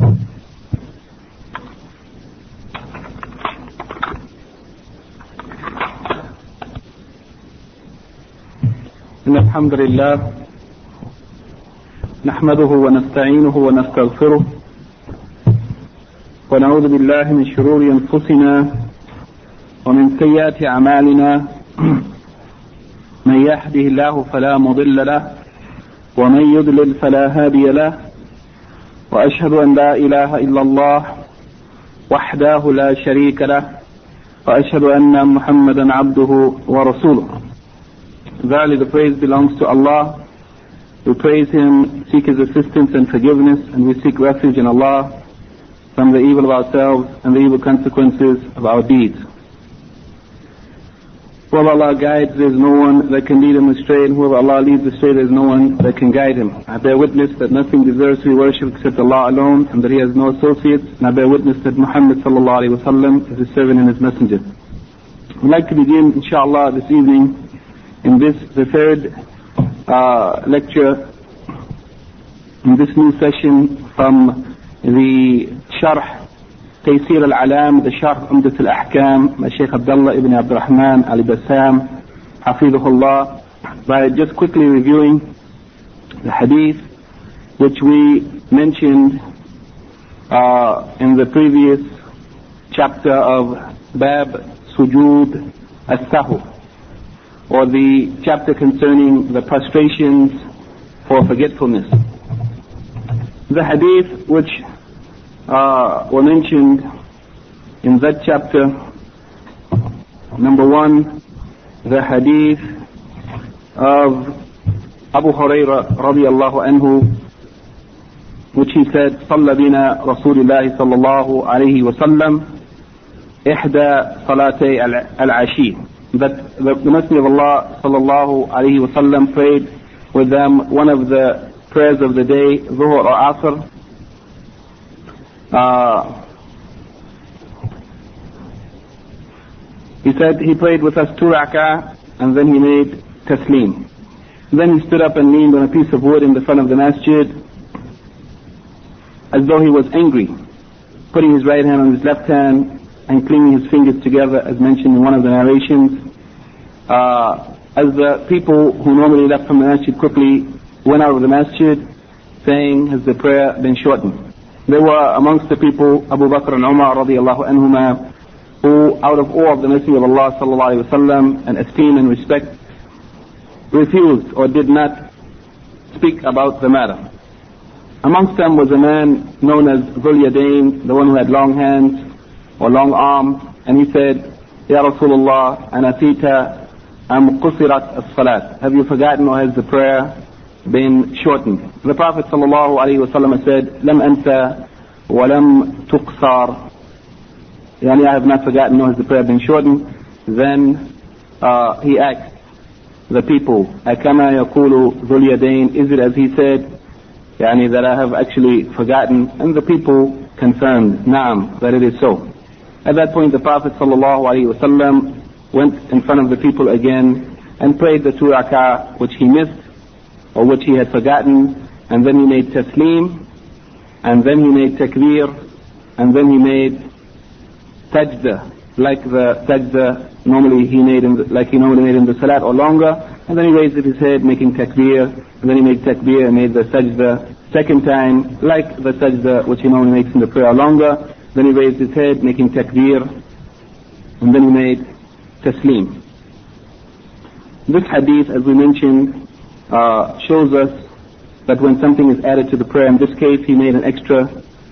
إن الحمد لله نحمده ونستعينه ونستغفره ونعوذ بالله من شرور أنفسنا ومن سيئات أعمالنا من يهده الله فلا مضل له ومن يضلل فلا هادي له وأشهد أن لا إله إلا الله وحده لا شريك له وأشهد أن محمدا عبده ورسوله. Verily the praise belongs to Allah. We praise Him, seek His assistance and forgiveness, and we seek refuge in Allah from the evil of ourselves and the evil consequences of our deeds. Whoever Allah guides, there is no one that can lead him astray, and whoever Allah leads astray, there is no one that can guide him. I bear witness that nothing deserves to be worshipped except Allah alone, and that He has no associates, and I bear witness that Muhammad sallallahu alaihi wasallam is His servant and His messenger. We'd like to begin, inshallah, this evening in this, the third lecture in this new session from the Sharh Taysir al-Alam, the Sharh Umdat al-Ahkam by Shaykh Abdullah ibn Abdul Rahman al-Bassam Hafidhullah, by just quickly reviewing the hadith which we mentioned in the previous chapter of Bab Sujood al-Sahw, or the chapter concerning the prostrations for forgetfulness. The hadith which were mentioned in that chapter, number one, the hadith of Abu Hurairah radiyallahu anhu, which he said, صلى بنا رسول الله صلى الله عليه وسلم إحدى صلاتي العشي, that the Messenger of Allah sallallahu alaihi wasallam prayed with them one of the prayers of the day, Zuhr or Asr. He said he prayed with us 2 rak'ah and then he made taslim. Then he stood up and leaned on a piece of wood in the front of the masjid as though he was angry, putting his right hand on his left hand and clinging his fingers together, as mentioned in one of the narrations. As the people who normally left from the masjid quickly went out of the masjid, saying, has the prayer been shortened? There were amongst the people Abu Bakr and Umar radiyallahu anhuma, who out of awe of the Messenger of Allah sallallahu alaihi wasallam and esteem and respect, refused or did not speak about the matter. Amongst them was a man known as Dhul Yadayn, the one who had long hands or long arms, and he said, Ya Rasulullah, anasita am qusirat as-salat, have you forgotten or has the prayer been shortened? The Prophet sallallahu alaihi wasallam said, Lam anta wa lam tuqsar, yani I have not forgotten nor has the prayer been shortened. Then he asked the people, Akama yaqulu Dhul Yadayn, is it as he said, yani that I have actually forgotten? And the people confirmed, Naam, that it is so. At that point the Prophet ﷺ went in front of the people again and prayed the 2 rak'ah which he missed or which he had forgotten, and then he made taslim, and then he made takbir, and then he made sajda, like the sajda normally he made like he normally made in the salat or longer, and then he raised his head making takbir, and then he made takbir and made the sajda second time like the sajda which he normally makes in the prayer longer. Then he raised his head making takbir, and then he made taslim. This hadith, as we mentioned, shows us that when something is added to the prayer, in this case he made an extra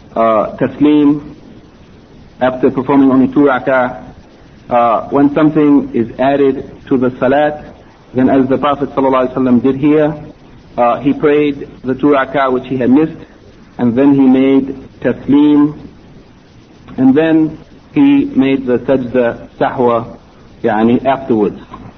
taslim after performing only 2 rak'ah. When something is added to the salat, then as the Prophet ﷺ did here, he prayed the 2 rak'ah which he had missed, and then he made taslim, and then he made the sajda sahwa, yani afterwards.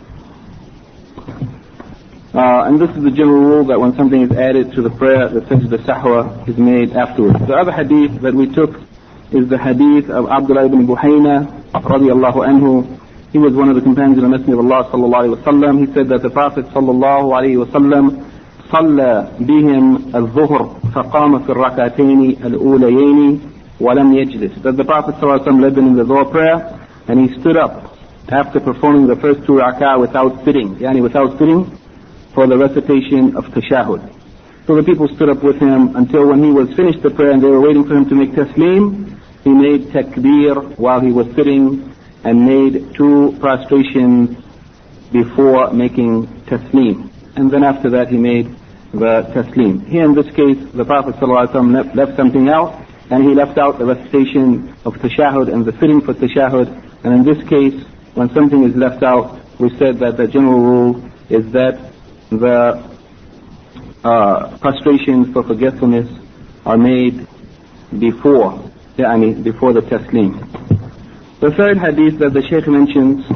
And this is the general rule, that when something is added to the prayer, the sajda sahwa is made afterwards. The other hadith that we took is the hadith of Abdullah ibn Buhayna radiyallahu anhu. He was one of the companions of the Messenger of Allah sallallahu alaihi wasallam. He said that the Prophet sallallahu alaihi wasallam صلى بهم الظهر فقام في الركعتين الأوليين ولم يجلس. That the Prophet ﷺ led them in the Dhuhr prayer, and he stood up after performing the first 2 rak'ah without sitting, without sitting for the recitation of tashahud. So the people stood up with him until when he was finished the prayer and they were waiting for him to make taslim, he made takbir while he was sitting and made 2 prostrations before making taslim. And then after that he made the taslim. Here in this case, the Prophet ﷺ left something out, and he left out the recitation of tashahud and the sitting for tashahud. And in this case, when something is left out, we said that the general rule is that the prostrations for forgetfulness are made before the taslim. The third hadith that the Shaykh mentions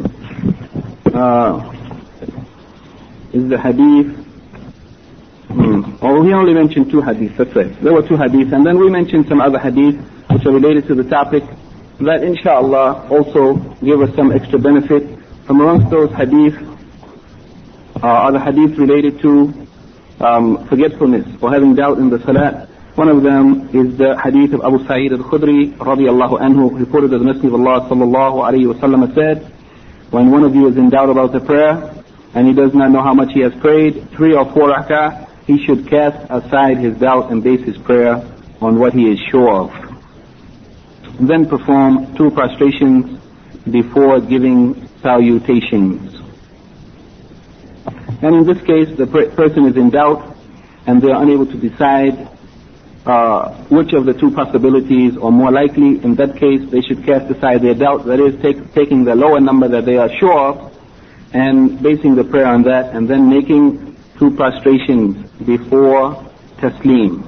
is the hadith. He only mentioned 2 hadiths, that's right. There were 2 hadiths, and then we mentioned some other hadiths which are related to the topic that inshallah also give us some extra benefit. From amongst those hadiths are the hadiths related to forgetfulness or having doubt in the salat. One of them is the hadith of Abu Sa'id al-Khudri radiyallahu anhu, reported that the Messenger of Allah sallallahu alayhi wa sallam said, when one of you is in doubt about the prayer and he does not know how much he has prayed, 3 or 4 rak'ah, he should cast aside his doubt and base his prayer on what he is sure of. Then perform 2 prostrations before giving salutations. And in this case, the person is in doubt and they are unable to decide which of the 2 possibilities are more likely. In that case, they should cast aside their doubt, that is, taking the lower number that they are sure of and basing the prayer on that, and then making 2 prostrations before taslim.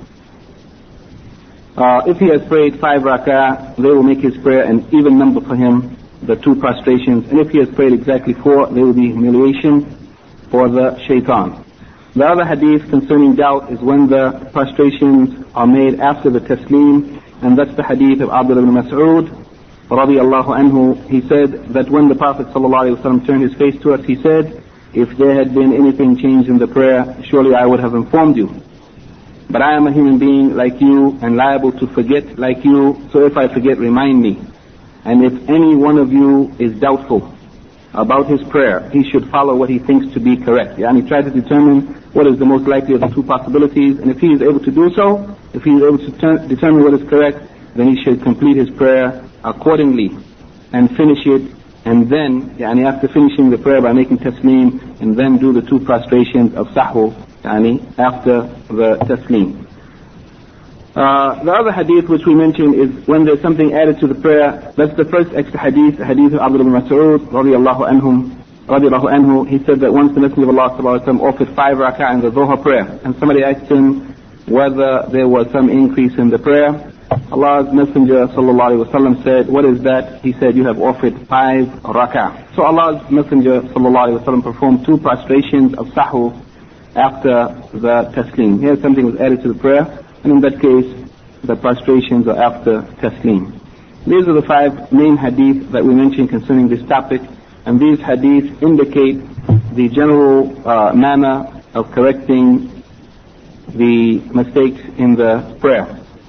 If he has prayed 5 rak'ah, they will make his prayer an even number for him, the 2 prostrations. And if he has prayed exactly 4, there will be humiliation for the shaitan. The other hadith concerning doubt is when the prostrations are made after the taslim, and that's the hadith of Abdullah ibn Mas'ud radiyallahu anhu. He said that when the Prophet ﷺ turned his face to us, he said, if there had been anything changed in the prayer, surely I would have informed you. But I am a human being like you and liable to forget like you, so if I forget, remind me. And if any one of you is doubtful about his prayer, he should follow what he thinks to be correct. And he tried to determine what is the most likely of the 2 possibilities, and if he is able to do so, if he is able to determine what is correct, then he should complete his prayer accordingly and finish it, and then after finishing the prayer by making taslim, and then do the 2 prostrations of sahwu after the taslim. The other hadith which we mentioned is when there's something added to the prayer. That's the first extra hadith, the hadith of Abdullah ibn Mas'ud radiyallahu anhu. He said that once the Messenger of Allah sallallahu alaihi wasallam offered 5 rak'ah in the Dhuhr prayer, and somebody asked him whether there was some increase in the prayer. Allah's Messenger sallallahu alaihi wasallam said, what is that? He said, you have offered 5 rak'ah. So Allah's Messenger sallallahu alaihi wasallam performed 2 prostrations of sahwu after the taslim. Here something was added to the prayer, and in that case the prostrations are after taslim. These are the 5 main hadith that we mentioned concerning this topic, and these hadith indicate the general manner of correcting the mistakes in the prayer.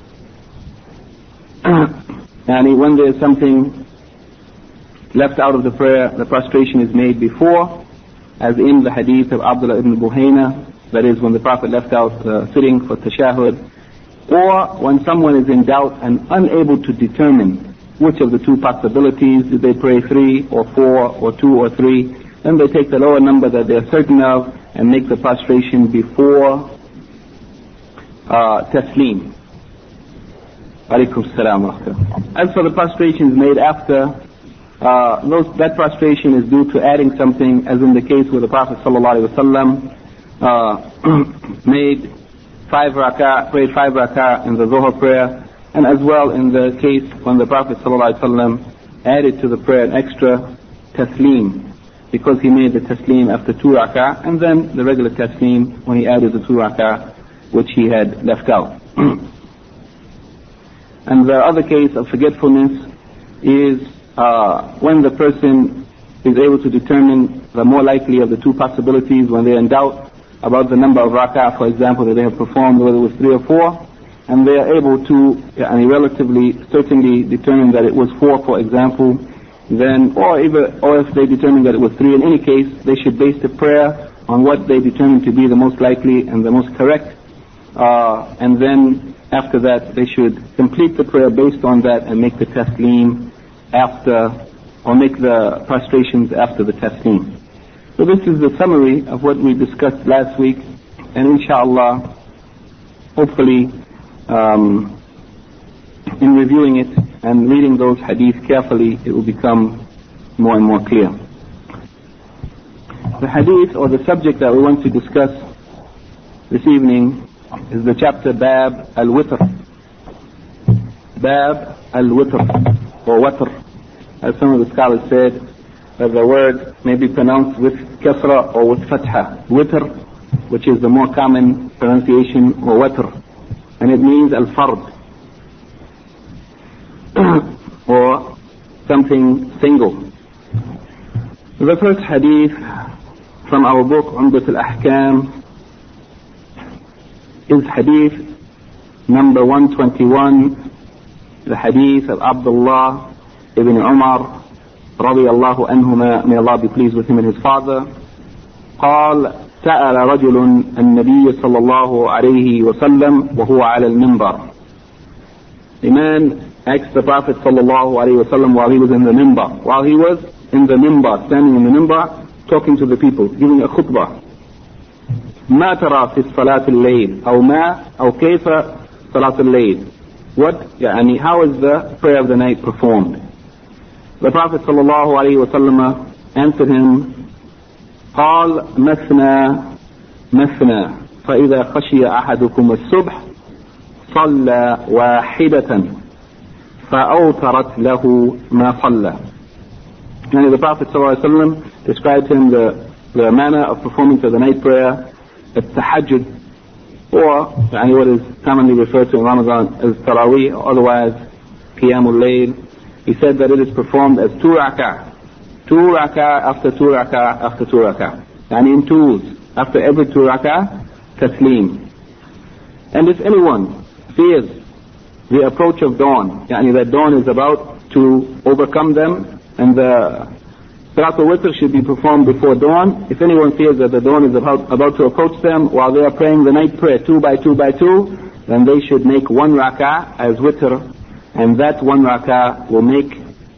And when there is something left out of the prayer, the prostration is made before, as in the hadith of Abdullah ibn Buhayna, that is when the Prophet left out sitting for tashahud, or when someone is in doubt and unable to determine which of the 2 possibilities, did they pray 3 or 4 or 2 or 3, then they take the lower number that they are certain of and make the prostration before taslim. Alaykum salam wa rahmatullah. As for the prostrations made after, that prostration is due to adding something, as in the case where the Prophet sallallahu alaihi wasallam made 5 rak'ah, prayed 5 rak'ah in the Dhuhr prayer, and as well in the case when the Prophet ﷺ added to the prayer an extra taslim, because he made the taslim after 2 rak'ah, and then the regular taslim when he added the 2 rak'ah which he had left out. And the other case of forgetfulness is when the person is able to determine the more likely of the 2 possibilities when they are in doubt, about the number of rak'ah, for example, that they have performed, whether it was 3 or 4, and they are able to relatively certainly determine that it was 4, for example, then, or if they determine that it was 3, in any case, they should base the prayer on what they determine to be the most likely and the most correct, and then after that they should complete the prayer based on that and make the taslim after, or make the prostrations after the taslim. So this is the summary of what we discussed last week, and inshallah, hopefully, in reviewing it and reading those hadith carefully, it will become more and more clear. The hadith, or the subject that we want to discuss this evening, is the chapter Bab al-Witr. Bab al-Witr, or Watr. As some of the scholars said, that the word may be pronounced with kasra or with fatha. Witr, which is the more common pronunciation, or Watr. And it means al-fard, or something single. The first hadith from our book Umdat al-Ahkam is hadith number 121, the hadith of Abdullah ibn Umar radiyallahu anhuma, may Allah be pleased with him and his father. قال سأل رجل النبي صلى الله عليه وسلم وهو على المنبر. A man asked the Prophet صلى الله عليه وسلم while he was in the minbar. While he was in the minbar, standing in the minbar, talking to the people, giving a khutbah. ما ترى في الصلاة الليل أو ما أو كيف صلاة الليل. What, يعني, how is the prayer of the night performed? The Prophet صلى الله عليه وسلم answered him, قال مثنى مثنى فإذا خشي أحدكم الصبح صلى واحدة فأوترت له ما صلى. And the Prophet ﷺ described him the manner of performing to the night prayer, at-tahajjud, or what is commonly referred to in Ramadan as Taraweeh, or otherwise Qiyamul Layl. He said that it is performed as 2 rak'ah. 2 rak'ah after 2 rak'ah after 2 rak'ah. And in twos, after every 2 rak'ah, taslim. And if anyone fears the approach of dawn, that dawn is about to overcome them, and the Salat al-Witr should be performed before dawn. If anyone fears that the dawn is about to approach them while they are praying the night prayer 2 by 2 by 2, then they should make 1 rak'ah as witr, and that 1 rak'ah will make,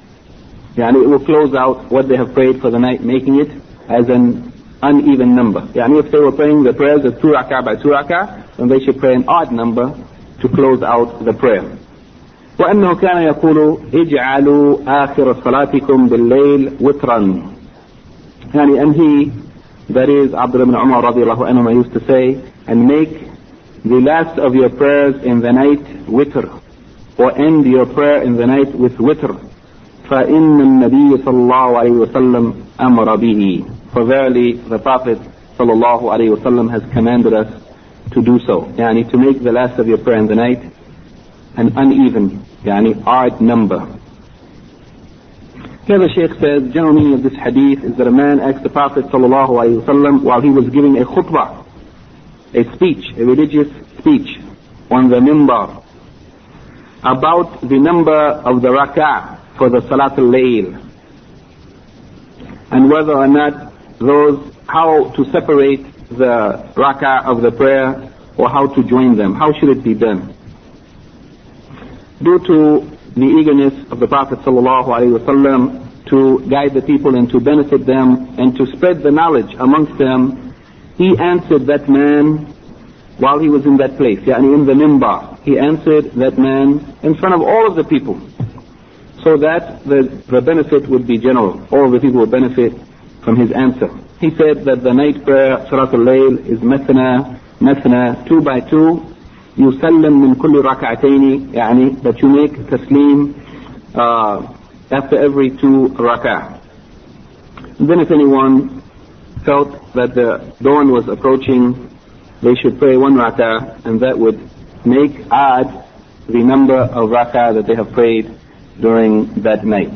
it will close out what they have prayed for the night, making it as an uneven number. If they were praying the prayers as 2 rak'ah by 2 rak'ah, then they should pray an odd number to close out the prayer. وأنه كان يقول اجعلوا آخر صلاتكم بالليل وترا. And he, that is Abdullah ibn Umar radiyallahu anhu, used to say, and make the last of your prayers in the night witr, or end your prayer in the night with witr. فإن النبي صلى الله عليه وسلم أمر به. For verily the Prophet صلى الله عليه وسلم has commanded us to do so, to make the last of your prayer in the night an uneven, odd number. Here the Shaykh says, general meaning of this hadith is that a man asked the Prophet ﷺ while he was giving a khutbah, a speech, a religious speech on the minbar, about the number of the rak'ah for the Salat al-Layl, and whether or not how to separate the rak'ah of the prayer, or how to join them, how should it be done? Due to the eagerness of the Prophet ﷺ to guide the people and to benefit them and to spread the knowledge amongst them, he answered that man while he was in that place, in the minbar. He answered that man in front of all of the people, so that the benefit would be general. All of the people would benefit from his answer. He said that the night prayer, Salat al-Layl, is mathna, 2 by 2, يسلم من كل ركعتين, that you make taslim after every 2 rak'ah. Then if anyone felt that the dawn was approaching, they should pray 1 rak'ah, and that would make odd the number of rak'ah that they have prayed during that night.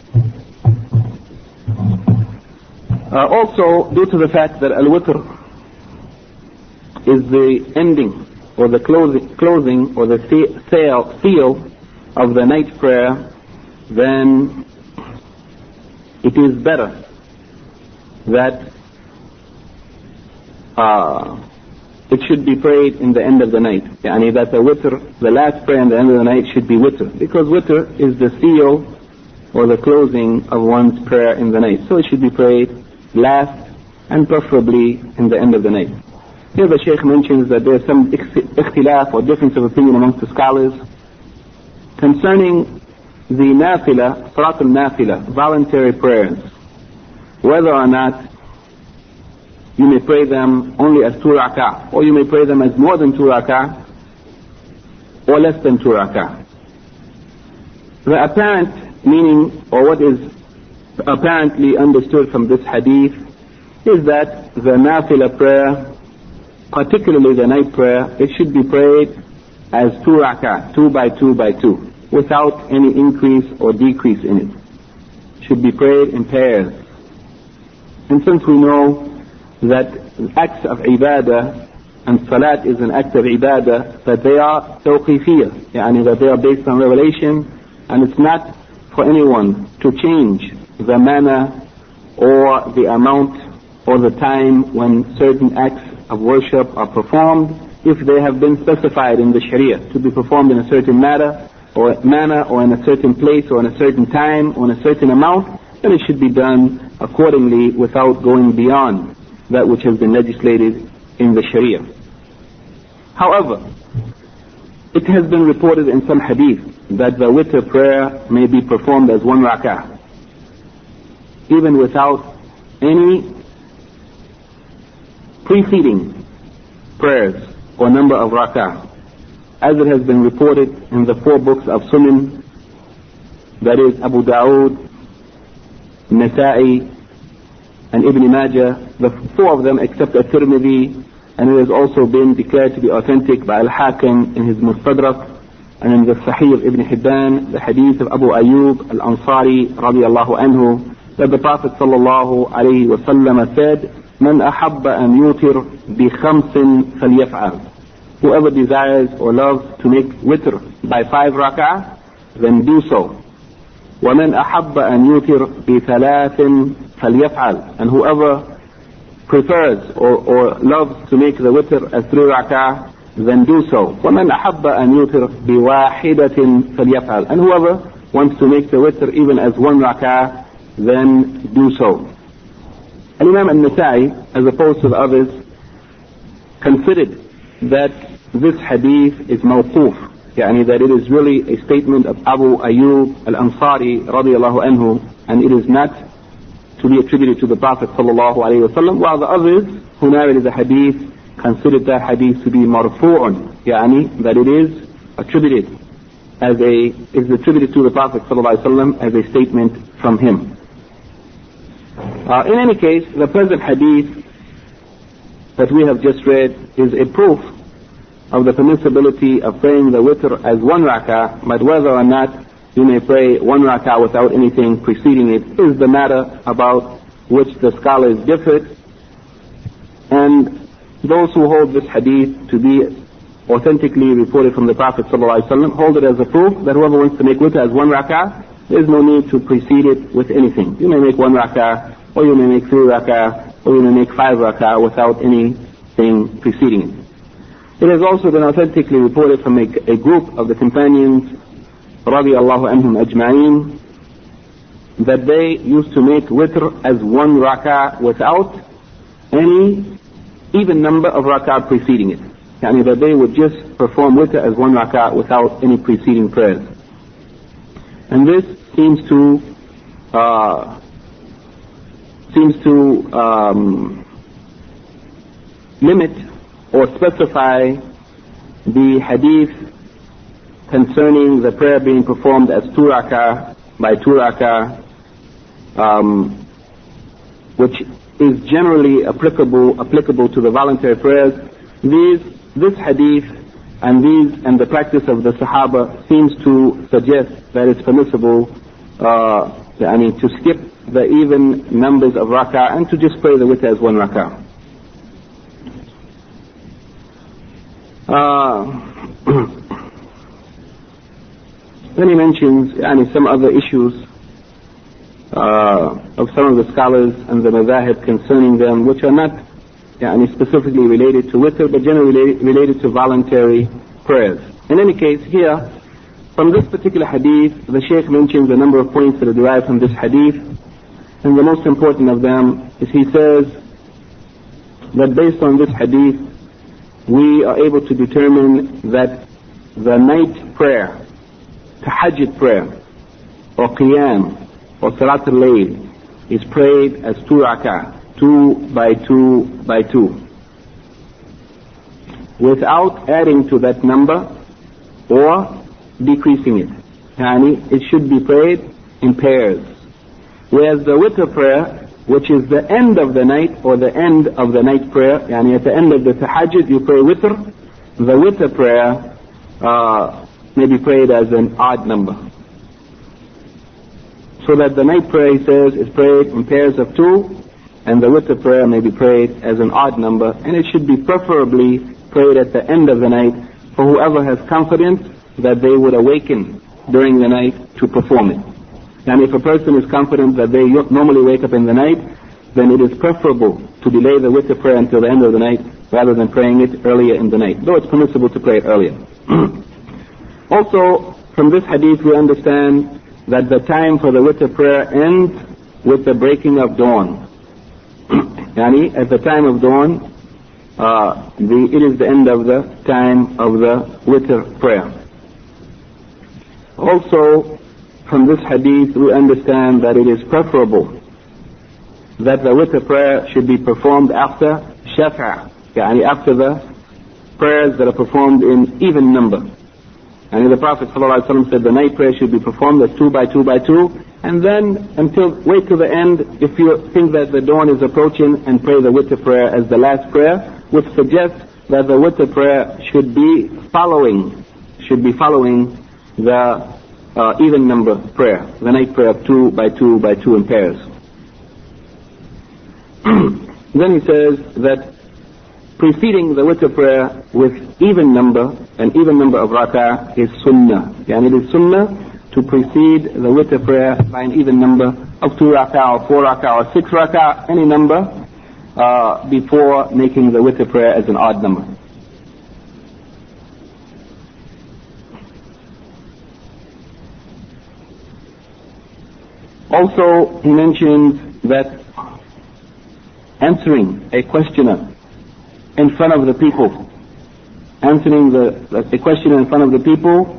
Also, due to the fact that al-witr is the ending or the closing or the seal of the night prayer, then it is better that it should be prayed in the end of the night. Yani that the witr, the last prayer in the end of the night, should be witr, because witr is the seal or the closing of one's prayer in the night. So it should be prayed last and preferably in the end of the night. Here the Shaykh mentions that there is some ikhtilaf or difference of opinion amongst the scholars concerning the nafila, salat al-nafila, voluntary prayers, whether or not you may pray them only as 2 rak'ah, or you may pray them as more than 2 rak'ah, or less than 2 rak'ah. The apparent meaning, or what is apparently understood from this hadith, is that the nafila prayer, particularly the night prayer, it should be prayed as 2 rak'ah, 2 by 2 by 2, without any increase or decrease in it. It should be prayed in pairs. And since we know that acts of ibadah, and salat is an act of ibadah, that they are tawqifiyah, yani that they are based on revelation, and it's not for anyone to change the manner or the amount or the time when certain acts of worship are performed, if they have been specified in the Sharia to be performed in a certain manner or in a certain place or in a certain time or in a certain amount, then it should be done accordingly without going beyond that which has been legislated in the Sharia. However, it has been reported in some hadith that the witr prayer may be performed as 1 rak'ah, even without any preceding prayers or number of rak'ah, as it has been reported in the 4 books of Sunan, that is Abu Dawood, Nasa'i, and Ibn Majah, the 4 of them except At-Tirmidhi, and it has also been declared to be authentic by Al-Hakim in his Mustadrak, and in the Sahih of Ibn Hibban, the hadith of Abu Ayyub Al-Ansari radiyallahu anhu, that the Prophet sallallahu alayhi wa sallam said, "Man ahabba an yutir bi khamsin falyaf'al." Whoever desires or loves to make witr by 5 rak'ah, then do so. وَمَنْ أَحَبَّ أَنْ يُوتِرْ بِثَلَاثٍ فَلْيَفْعَلْ. And whoever prefers or loves to make the witr as 3 rak'ah, then do so. وَمَنْ أَحَبَّ أَنْ يُوتِرْ بِوَاحِدَةٍ فَلْيَفْعَلْ. And whoever wants to make the witr even as 1 rak'ah, then do so. Imam al-Nasa'i, as opposed to the others, considered that this hadith is mawquf, yani that it is really a statement of Abu Ayyub al-Ansari radiyallahu anhu, and it is not to be attributed to the Prophet sallallahu alayhi wa sallam, while the others who narrated the hadith considered that hadith to be marfu'un, yani that it is attributed to the Prophet sallallahu alayhi wa sallam as a statement from him. In any case, the present hadith that we have just read is a proof of the permissibility of praying the witr as 1 rak'ah, but whether or not you may pray 1 rak'ah without anything preceding it is the matter about which the scholars differed. And those who hold this hadith to be authentically reported from the Prophet ﷺ hold it as a proof that whoever wants to make witr as 1 rak'ah, there is no need to precede it with anything. You may make 1 rak'ah, or you may make 3 rak'ah, or you may make 5 rak'ah without anything preceding it. It has also been authentically reported from a group of the companions radiyallahu anhum ajma'in that they used to make witr as 1 rak'ah without any even number of rak'ah preceding it. Yani that they would just perform witr as 1 rak'ah without any preceding prayers. And this seems to limit or specify the hadith concerning the prayer being performed as 2 rak'ah by 2 rak'ah, which is generally applicable to the voluntary prayers. This hadith and the practice of the Sahaba seems to suggest that it's permissible to skip the even numbers of rak'ah and to just pray the witr as 1 rak'ah. Then he mentions some other issues of some of the scholars and the madhahib concerning them, which are not specifically related to witr, but generally related to voluntary prayers. In any case, here, from this particular hadith, the Shaykh mentions a number of points that are derived from this hadith, and the most important of them is he says that based on this hadith, we are able to determine that the night prayer, tahajjud prayer, or qiyam, or salat al-layl, is prayed as 2 rak'ah, 2 by 2 by 2, without adding to that number or decreasing it. It should be prayed in pairs. Whereas the witr prayer, which is the end of the night, or the end of the night prayer, at the end of the tahajjud you pray witr, the witr prayer may be prayed as an odd number. So that the night prayer, he says, is prayed in pairs of 2, and the witr prayer may be prayed as an odd number, and it should be preferably prayed at the end of the night for whoever has confidence that they would awaken during the night to perform it. And if a person is confident that they normally wake up in the night, then it is preferable to delay the witr prayer until the end of the night rather than praying it earlier in the night, though it's permissible to pray it earlier. Also, from this hadith we understand that the time for the witr prayer ends with the breaking of dawn. At the time of dawn, it is the end of the time of the witr prayer. Also, from this hadith we understand that it is preferable that the witr prayer should be performed after shafa', after the prayers that are performed in even number. And the Prophet ﷺ said the night prayer should be performed as 2 by 2 by 2, and then wait till the end if you think that the dawn is approaching, and pray the witr prayer as the last prayer, which suggests that the witr prayer should be following the even number prayer, the night prayer of 2 by 2 by 2 in pairs. Then he says that preceding the witr prayer with an even number of rak'ah is sunnah. It is sunnah to precede the witr prayer by an even number of 2 rak'ah or 4 rak'ah or 6 rak'ah, any number, before making the witr prayer as an odd number. Also, he mentions that answering a questioner in front of the people, answering a question in front of the people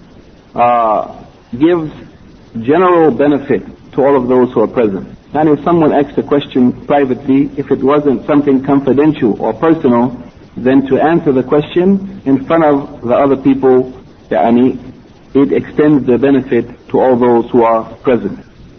gives general benefit to all of those who are present. And if someone asks a question privately, if it wasn't something confidential or personal, then to answer the question in front of the other people, it extends the benefit to all those who are present.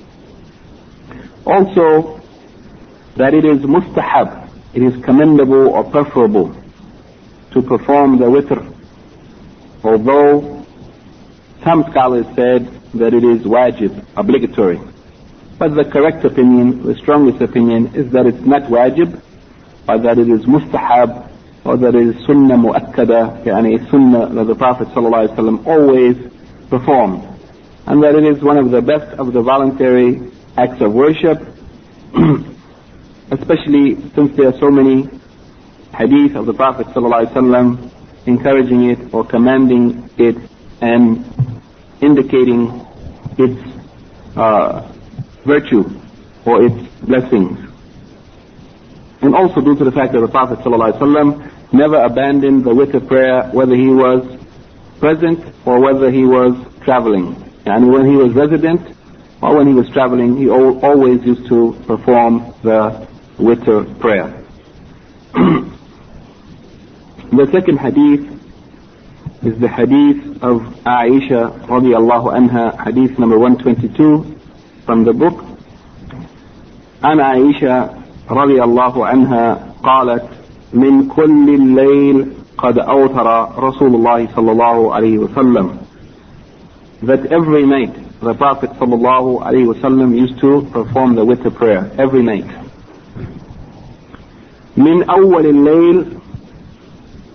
Also, that it is mustahab, it is commendable or preferable to perform the witr, although some scholars said that it is wajib, obligatory. But the correct opinion, the strongest opinion, is that it's not wajib, but that it is mustahab, or that it is sunnah mu'akkada, a sunnah that the Prophet ﷺ always performed, and that it is one of the best of the voluntary acts of worship, especially since there are so many hadith of the Prophet ﷺ encouraging it or commanding it and indicating its virtue or its blessings. And also due to the fact that the Prophet ﷺ never abandoned the witr prayer, whether he was present or whether he was traveling. And when he was resident or when he was traveling, he always used to perform the witr prayer. The second hadith is the hadith of Aisha radiallahu anha, hadith number 122 from the book. عن عائشة رضي الله عنها قالت من كل الليل قد أوتر رسول الله صلى الله عليه وسلم, that every night the Prophet صلى الله عليه وسلم used to perform the witr prayer every night. من أول الليل,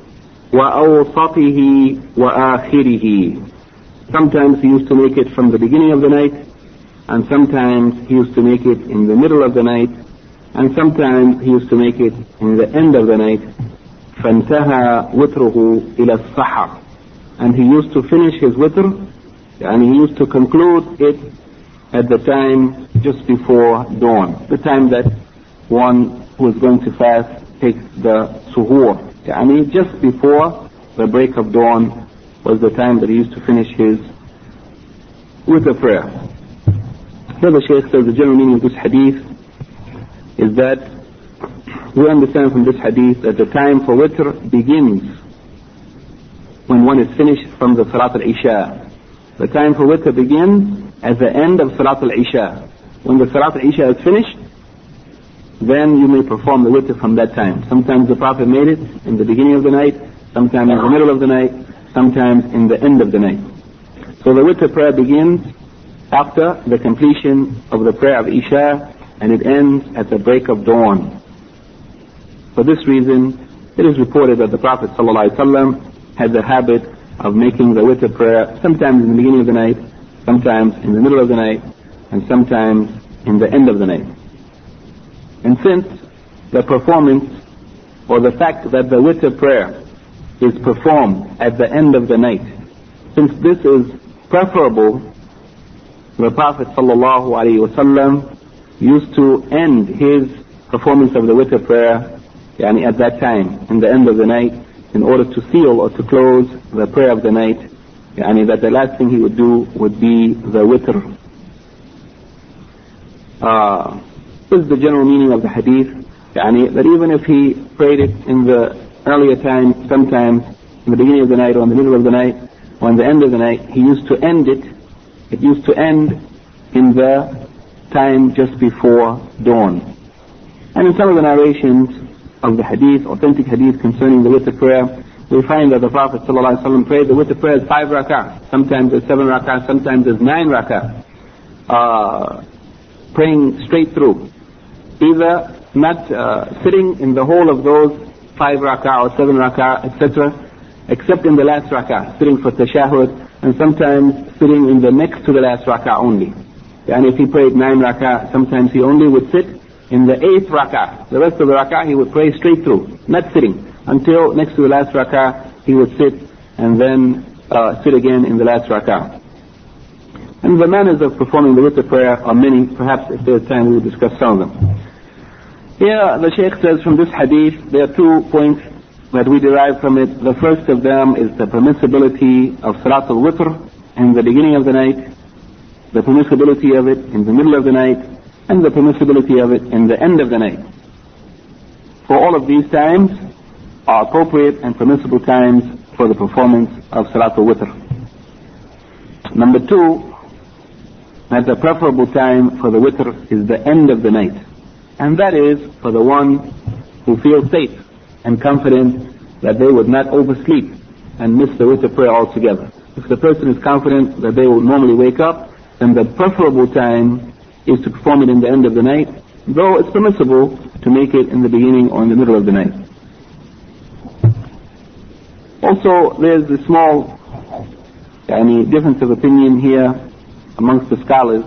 وأوسطه وآخره. Sometimes he used to make it from the beginning of the night, and sometimes he used to make it in the middle of the night, and sometimes he used to make it in the end of the night. فانتهى وتره إلى السحر. And he used to finish his witr, and he used to conclude it at the time just before dawn, the time that one who is going to fast takes the suhoor. Yani just before the break of dawn was the time that he used to finish his witr prayer. So the Shaykh says the general meaning of this hadith is that we understand from this hadith that the time for witr begins when one is finished from the Salat al-Isha. The time for witr begins at the end of Salat al-Isha. When the Salat al-Isha is finished, then you may perform the witr from that time. Sometimes the Prophet made it in the beginning of the night, sometimes in the middle of the night, sometimes in the end of the night. So the witr prayer begins after the completion of the prayer of Isha, and it ends at the break of dawn. For this reason, it is reported that the Prophet ﷺ had the habit of making the witr prayer sometimes in the beginning of the night, sometimes in the middle of the night, and sometimes in the end of the night. And since the performance, or the fact that the witr prayer is performed at the end of the night, since this is preferable, the Prophet ﷺ used to end his performance of the witr prayer at that time, in the end of the night, in order to seal or to close the prayer of the night, that the last thing he would do would be the witr. This is the general meaning of the hadith, that even if he prayed it in the earlier time, sometimes in the beginning of the night or in the middle of the night or in the end of the night, he used to end it. It used to end in the time just before dawn. And in some of the narrations of the hadith, authentic hadith concerning the witr prayer, we find that the Prophet ﷺ prayed the witr prayer as 5 rak'ah, sometimes as 7 rak'ah, sometimes as 9 rak'ah, praying straight through, either not sitting in the whole of those 5 rak'ah or 7 rak'ah, etc., except in the last rak'ah, sitting for tashahhud, and sometimes sitting in the next to the last rak'ah only. And if he prayed 9 rak'ah, sometimes he only would sit in the 8th rak'ah. The rest of the rak'ah he would pray straight through, not sitting, until next to the last rak'ah he would sit and then sit again in the last rak'ah. And the manners of performing the witr prayer are many. Perhaps if there's time we will discuss some of them. Here the Shaykh says from this hadith there are 2 points that we derive from it. The first of them is the permissibility of Salatul Witr in the beginning of the night, the permissibility of it in the middle of the night, and the permissibility of it in the end of the night. For all of these times are appropriate and permissible times for the performance of Salatul Witr. Number 2, that the preferable time for the witr is the end of the night. And that is for the one who feels safe and confident that they would not oversleep and miss the witr prayer altogether. If the person is confident that they will normally wake up, then the preferable time is to perform it in the end of the night, though it's permissible to make it in the beginning or in the middle of the night. Also, there's a small difference of opinion here amongst the scholars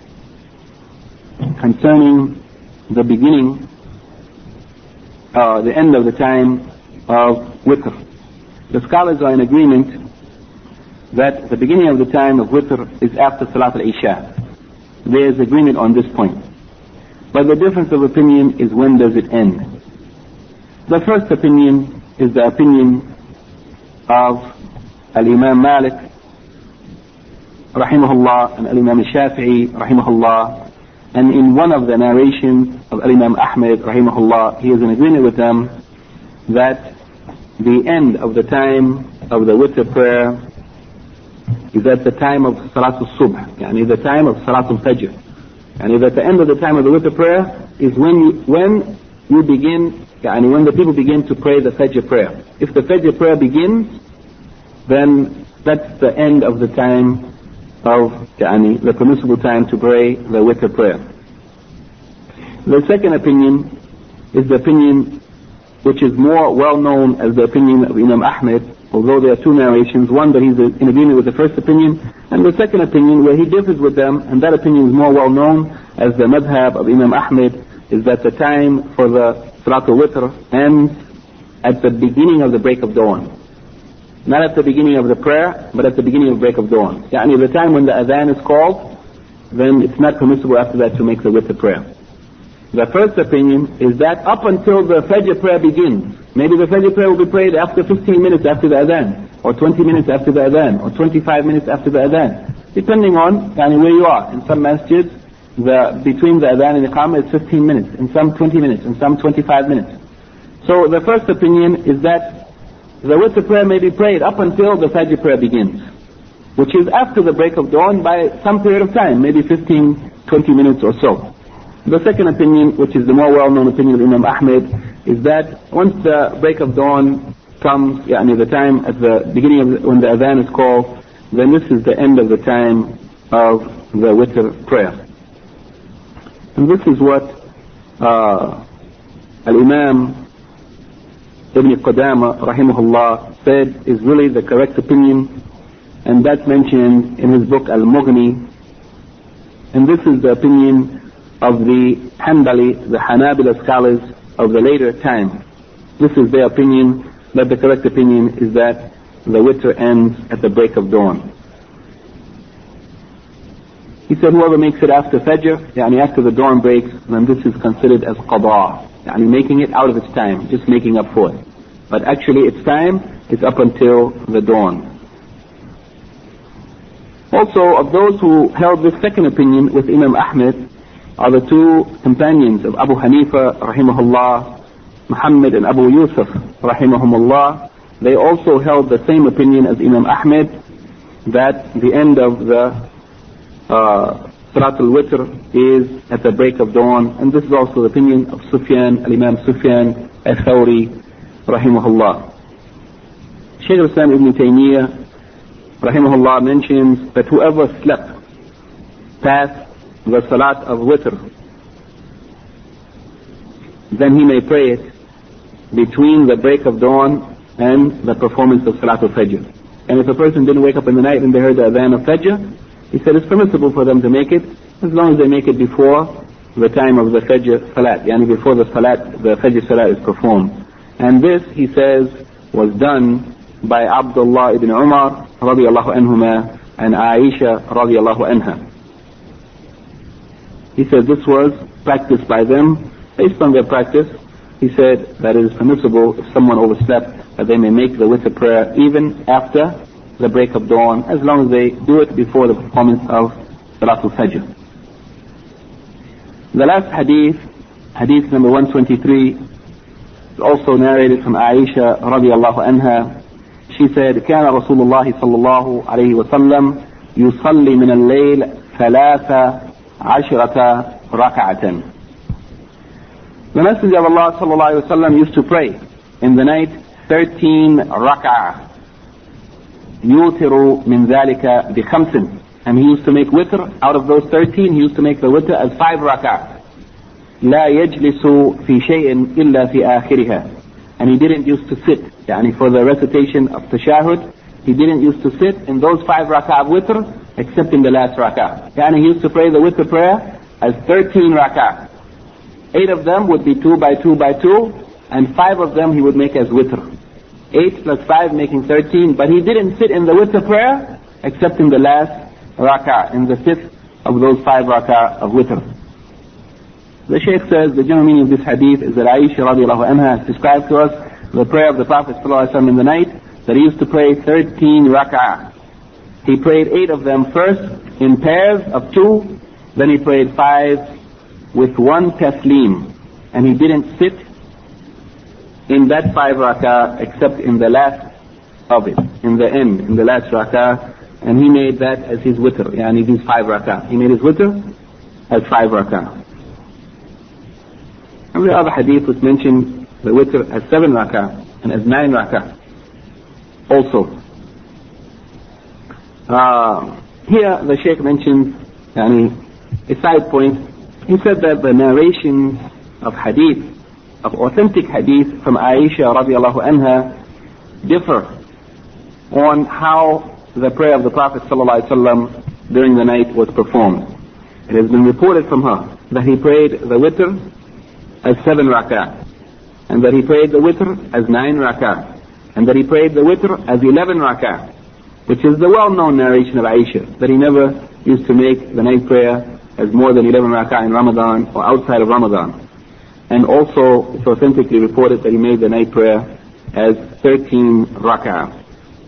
concerning the beginning, the end of the time of witr. The scholars are in agreement that the beginning of the time of witr is after Salat al-Isha. There is agreement on this point. But the difference of opinion is when does it end. The first opinion is the opinion of Al-Imam Malik rahimahullah and Al-Imam Shafi'i rahimahullah, and in one of the narrations of Al-Imam Ahmed rahimahullah, he is in agreement with them that the end of the time of the witr prayer is at the time of Salatul Subh, the time of Salatul Fajr. And at the end of the time of the witr prayer is when you begin, when the people begin to pray the Fajr prayer. If the Fajr prayer begins, then that's the end of the time of the permissible time to pray the witr prayer. The second opinion is the opinion which is more well known as the opinion of Imam Ahmed, although there are two narrations, one that he's in agreement with the first opinion, and the second opinion where he differs with them, and that opinion is more well known as the madhab of Imam Ahmed, is that the time for the Salatul Witr ends at the beginning of the break of dawn. Not at the beginning of the prayer, but at the beginning of break of dawn. Yani the time when the adhan is called, then it's not permissible after that to make the witr prayer. The first opinion is that up until the Fajr prayer begins, maybe the Fajr prayer will be prayed after 15 minutes after the adhan, or 20 minutes after the adhan, or 25 minutes after the adhan, depending on where you are. In some masjids, between the adhan and the iqamah is 15 minutes, in some 20 minutes, in some 25 minutes. So the first opinion is that the witr prayer may be prayed up until the Fajr prayer begins, which is after the break of dawn by some period of time, maybe 15, 20 minutes or so. The second opinion, which is the more well-known opinion of Imam Ahmed, is that once the break of dawn comes, the time at the beginning of when the adhan is called, then this is the end of the time of the witr prayer. And this is what Al-Imam Ibn Qudama rahimahullah said is really the correct opinion, and that's mentioned in his book Al-Mughni. And this is the opinion of the Hanbali, the Hanabila scholars of the later time. This is their opinion, that the correct opinion is that the witr ends at the break of dawn. He said whoever makes it after Fajr, after the dawn breaks, then this is considered as qada, making it out of its time, just making up for it. But actually its time is up until the dawn. Also, of those who held this second opinion with Imam Ahmed are the two companions of Abu Hanifa rahimahullah, Muhammad and Abu Yusuf rahimahumullah. They also held the same opinion as Imam Ahmed, that the end of the Salatul Witr is at the break of dawn, and this is also the opinion of Sufyan, Al-Imam Sufyan al-Thawri rahimahullah. Shaykh al-Islam Ibn Taymiyyah rahimahullah mentions that whoever slept past the Salat of Witr, then he may pray it between the break of dawn and the performance of Salatul Fajr. And if a person didn't wake up in the night and they heard the adhan of Fajr, he said it's permissible for them to make it, as long as they make it before the time of the Fajr Salat, before the Fajr Salat is performed. And this, he says, was done by Abdullah ibn Umar radiallahu anhuma and Aisha radiallahu anha. He said this was practiced by them. Based on their practice, he said that it is permissible if someone overslept that they may make the witr prayer even after the break of dawn, as long as they do it before the performance of Salatul Fajr. The last hadith, hadith number 123, is also narrated from Aisha radiallahu anha. She said, كان رسول الله صلى الله عليه وسلم يصلي من الليل 13 ركعة. The Messenger of Allah صلى الله عليه وسلم used to pray in the night 13 rak'ah. يوتر من ذلك ب5. And he used to make witr out of those 13. He used to make the witr as 5 rak'ah. لا يجلس في شيء إلا في آخرها. And he didn't used to sit, for the recitation of tashahud, he didn't used to sit in those 5 rak'ah of witr, except in the last rak'ah. He used to pray the witr prayer as 13 rak'ah. 8 of them would be 2 by 2 by 2, and 5 of them he would make as witr. 8 plus 5 making 13, but he didn't sit in the witr prayer, except in the last rak'ah, in the 5th of those 5 rak'ah of witr. The Shaykh says the general meaning of this hadith is that Aisha radiallahu anha has described to us the prayer of the Prophet sallallahu alaihi wasallam in the night, that he used to pray 13 rak'ah. He prayed 8 of them first in pairs of 2, then he prayed 5 with 1 taslim, and he didn't sit in that 5 rak'ah except in the last of it, in the end, in the last rak'ah, and he made that as his witr, these 5 rak'ah. He made his witr as 5 rak'ah. And the other hadith was mentioned the witr as 7 rak'ah and as 9 rak'ah also. Here the Shaykh mentions a side point. He said that the narrations of hadith of authentic hadith from Aisha radiallahu anha differ on how the prayer of the Prophet ﷺ during the night was performed. It has been reported from her that he prayed the witr as 7 rak'ah, and that he prayed the witr as 9 rak'ah, and that he prayed the witr as 11 rak'ah, which is the well-known narration of Aisha, that he never used to make the night prayer as more than 11 rak'ah in Ramadan or outside of Ramadan. And also it's authentically reported that he made the night prayer as 13 rak'ah.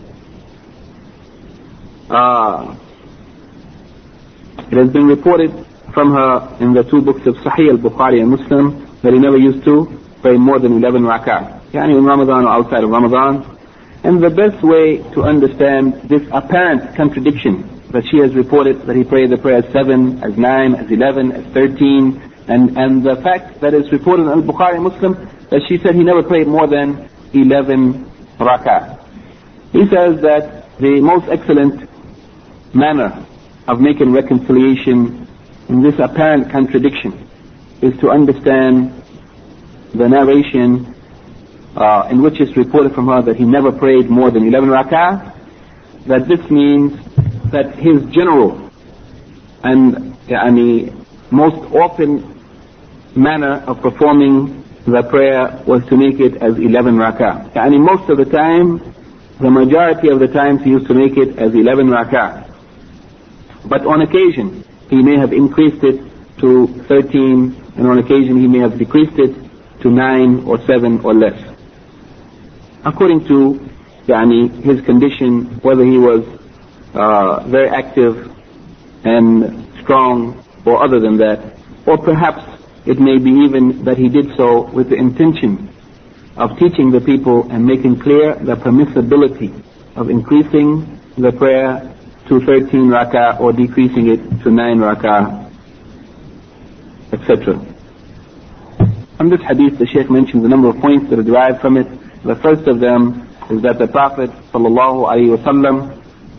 It has been reported from her in the two books of Sahih al-Bukhari and Muslim that he never used to pray more than 11 rak'ah, yani in Ramadan or outside of Ramadan. And the best way to understand this apparent contradiction that she has reported that he prayed the prayer as 7, as 9, as 11, as 13, and the fact that it's reported in al-Bukhari and Muslim that she said he never prayed more than 11 rak'ah. He says that the most excellent manner of making reconciliation in this apparent contradiction is to understand the narration in which it's reported from her that he never prayed more than 11 rak'ah, that this means that his general and most often manner of performing the prayer was to make it as 11 rak'ah. Most of the time, the majority of the times he used to make it as 11 rak'ah. But on occasion, he may have increased it to 13, and on occasion he may have decreased it to 9 or 7 or less, according to his condition, whether he was very active and strong or other than that, or perhaps it may be even that he did so with the intention of teaching the people and making clear the permissibility of increasing the prayer to 13 rak'ah or decreasing it to 9 rak'ah, etc. On this hadith, the Shaykh mentions a number of points that are derived from it. The first of them is that the Prophet ﷺ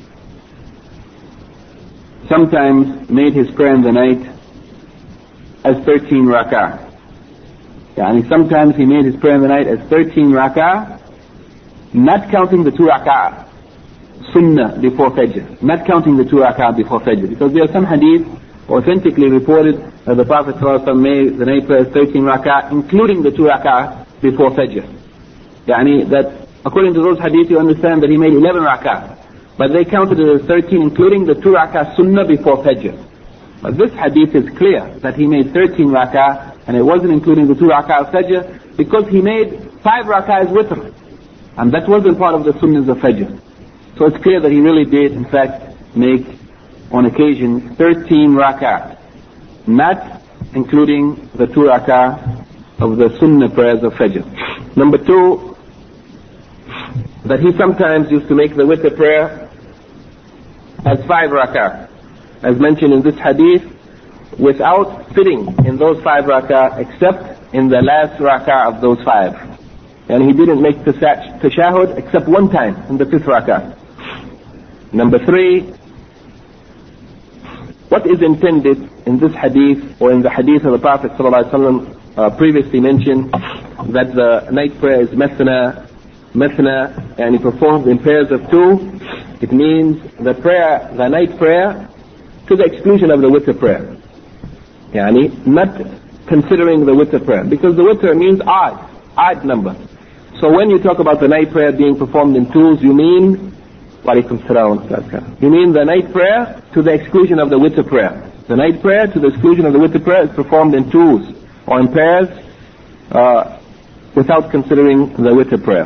sometimes made his prayer in the night as 13 rak'ah. Sometimes he made his prayer in the night as 13 rak'ah, not counting the 2 rak'ah sunnah before Fajr, not counting the 2 rak'ah before Fajr, because there are some hadith authentically reported that the Prophet ﷺ made the night prayer as 13 rak'ah, including the 2 rak'ah before Fajr. That according to those hadith you understand that he made 11 rak'ah, but they counted it as 13 including the 2 rak'ah sunnah before Fajr. But this hadith is clear that he made 13 rak'ah, and it wasn't including the 2 rak'ah of Fajr, because he made 5 rak'ah as witr, and that wasn't part of the sunnahs of Fajr. So it's clear that he really did in fact make on occasion 13 rak'ah, not including the 2 rak'ah of the sunnah prayers of Fajr. Number 2, that he sometimes used to make the witr prayer as 5 rak'ah, as mentioned in this hadith, without sitting in those 5 rak'ah except in the last rak'ah of those 5. And he didn't make tashahud except one time in the 5th rak'ah. Number 3, what is intended in this hadith or in the hadith of the Prophet ﷺ previously mentioned that the night prayer is mathna, and he performed in pairs of 2. It means the night prayer to the exclusion of the witr prayer. Not considering the witr prayer, because the witr means odd number. So when you talk about the night prayer being performed in 2s, you mean the night prayer to the exclusion of the witr prayer. The night prayer to the exclusion of the witr prayer is performed in 2s or in pairs without considering the witr prayer.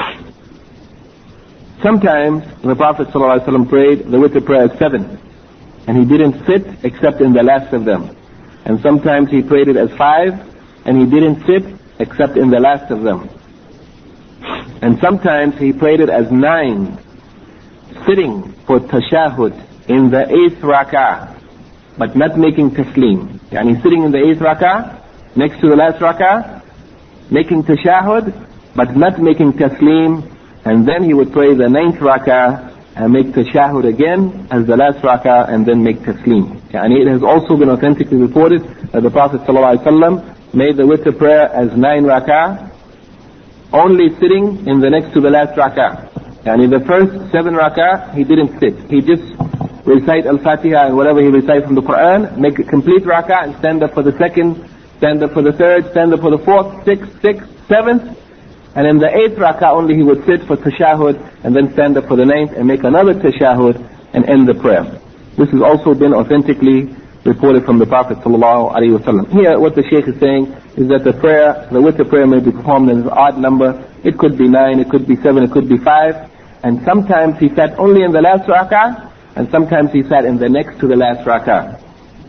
Sometimes the Prophet ﷺ prayed the witr prayer as 7, and he didn't sit except in the last of them. And sometimes he prayed it as 5, and he didn't sit except in the last of them. And sometimes he prayed it as 9, sitting for tashahud in the 8th rak'ah, but not making taslim. Sitting in the 8th rak'ah, next to the last rak'ah, making tashahud, but not making taslim, and then he would pray the 9th rak'ah and make tashahud again as the last rak'ah and then make taslim. It has also been authentically reported that the Prophet ﷺ made the witr prayer as 9 rak'ah, only sitting in the next to the last rak'ah. And in the first 7 rak'ah, he didn't sit. He just recite Al-Fatiha and whatever he recites from the Quran, make a complete rak'ah and stand up for the second, stand up for the third, stand up for the fourth, sixth, 7th. And in the 8th rak'ah only he would sit for tashahud and then stand up for the 9th and make another tashahud and end the prayer. This has also been authentically reported from the Prophet ﷺ. Here what the Shaykh is saying is that the witr prayer may be performed in an odd number. It could be 9, it could be 7, it could be 5. And sometimes he sat only in the last rak'ah, and sometimes he sat in the next to the last rak'ah.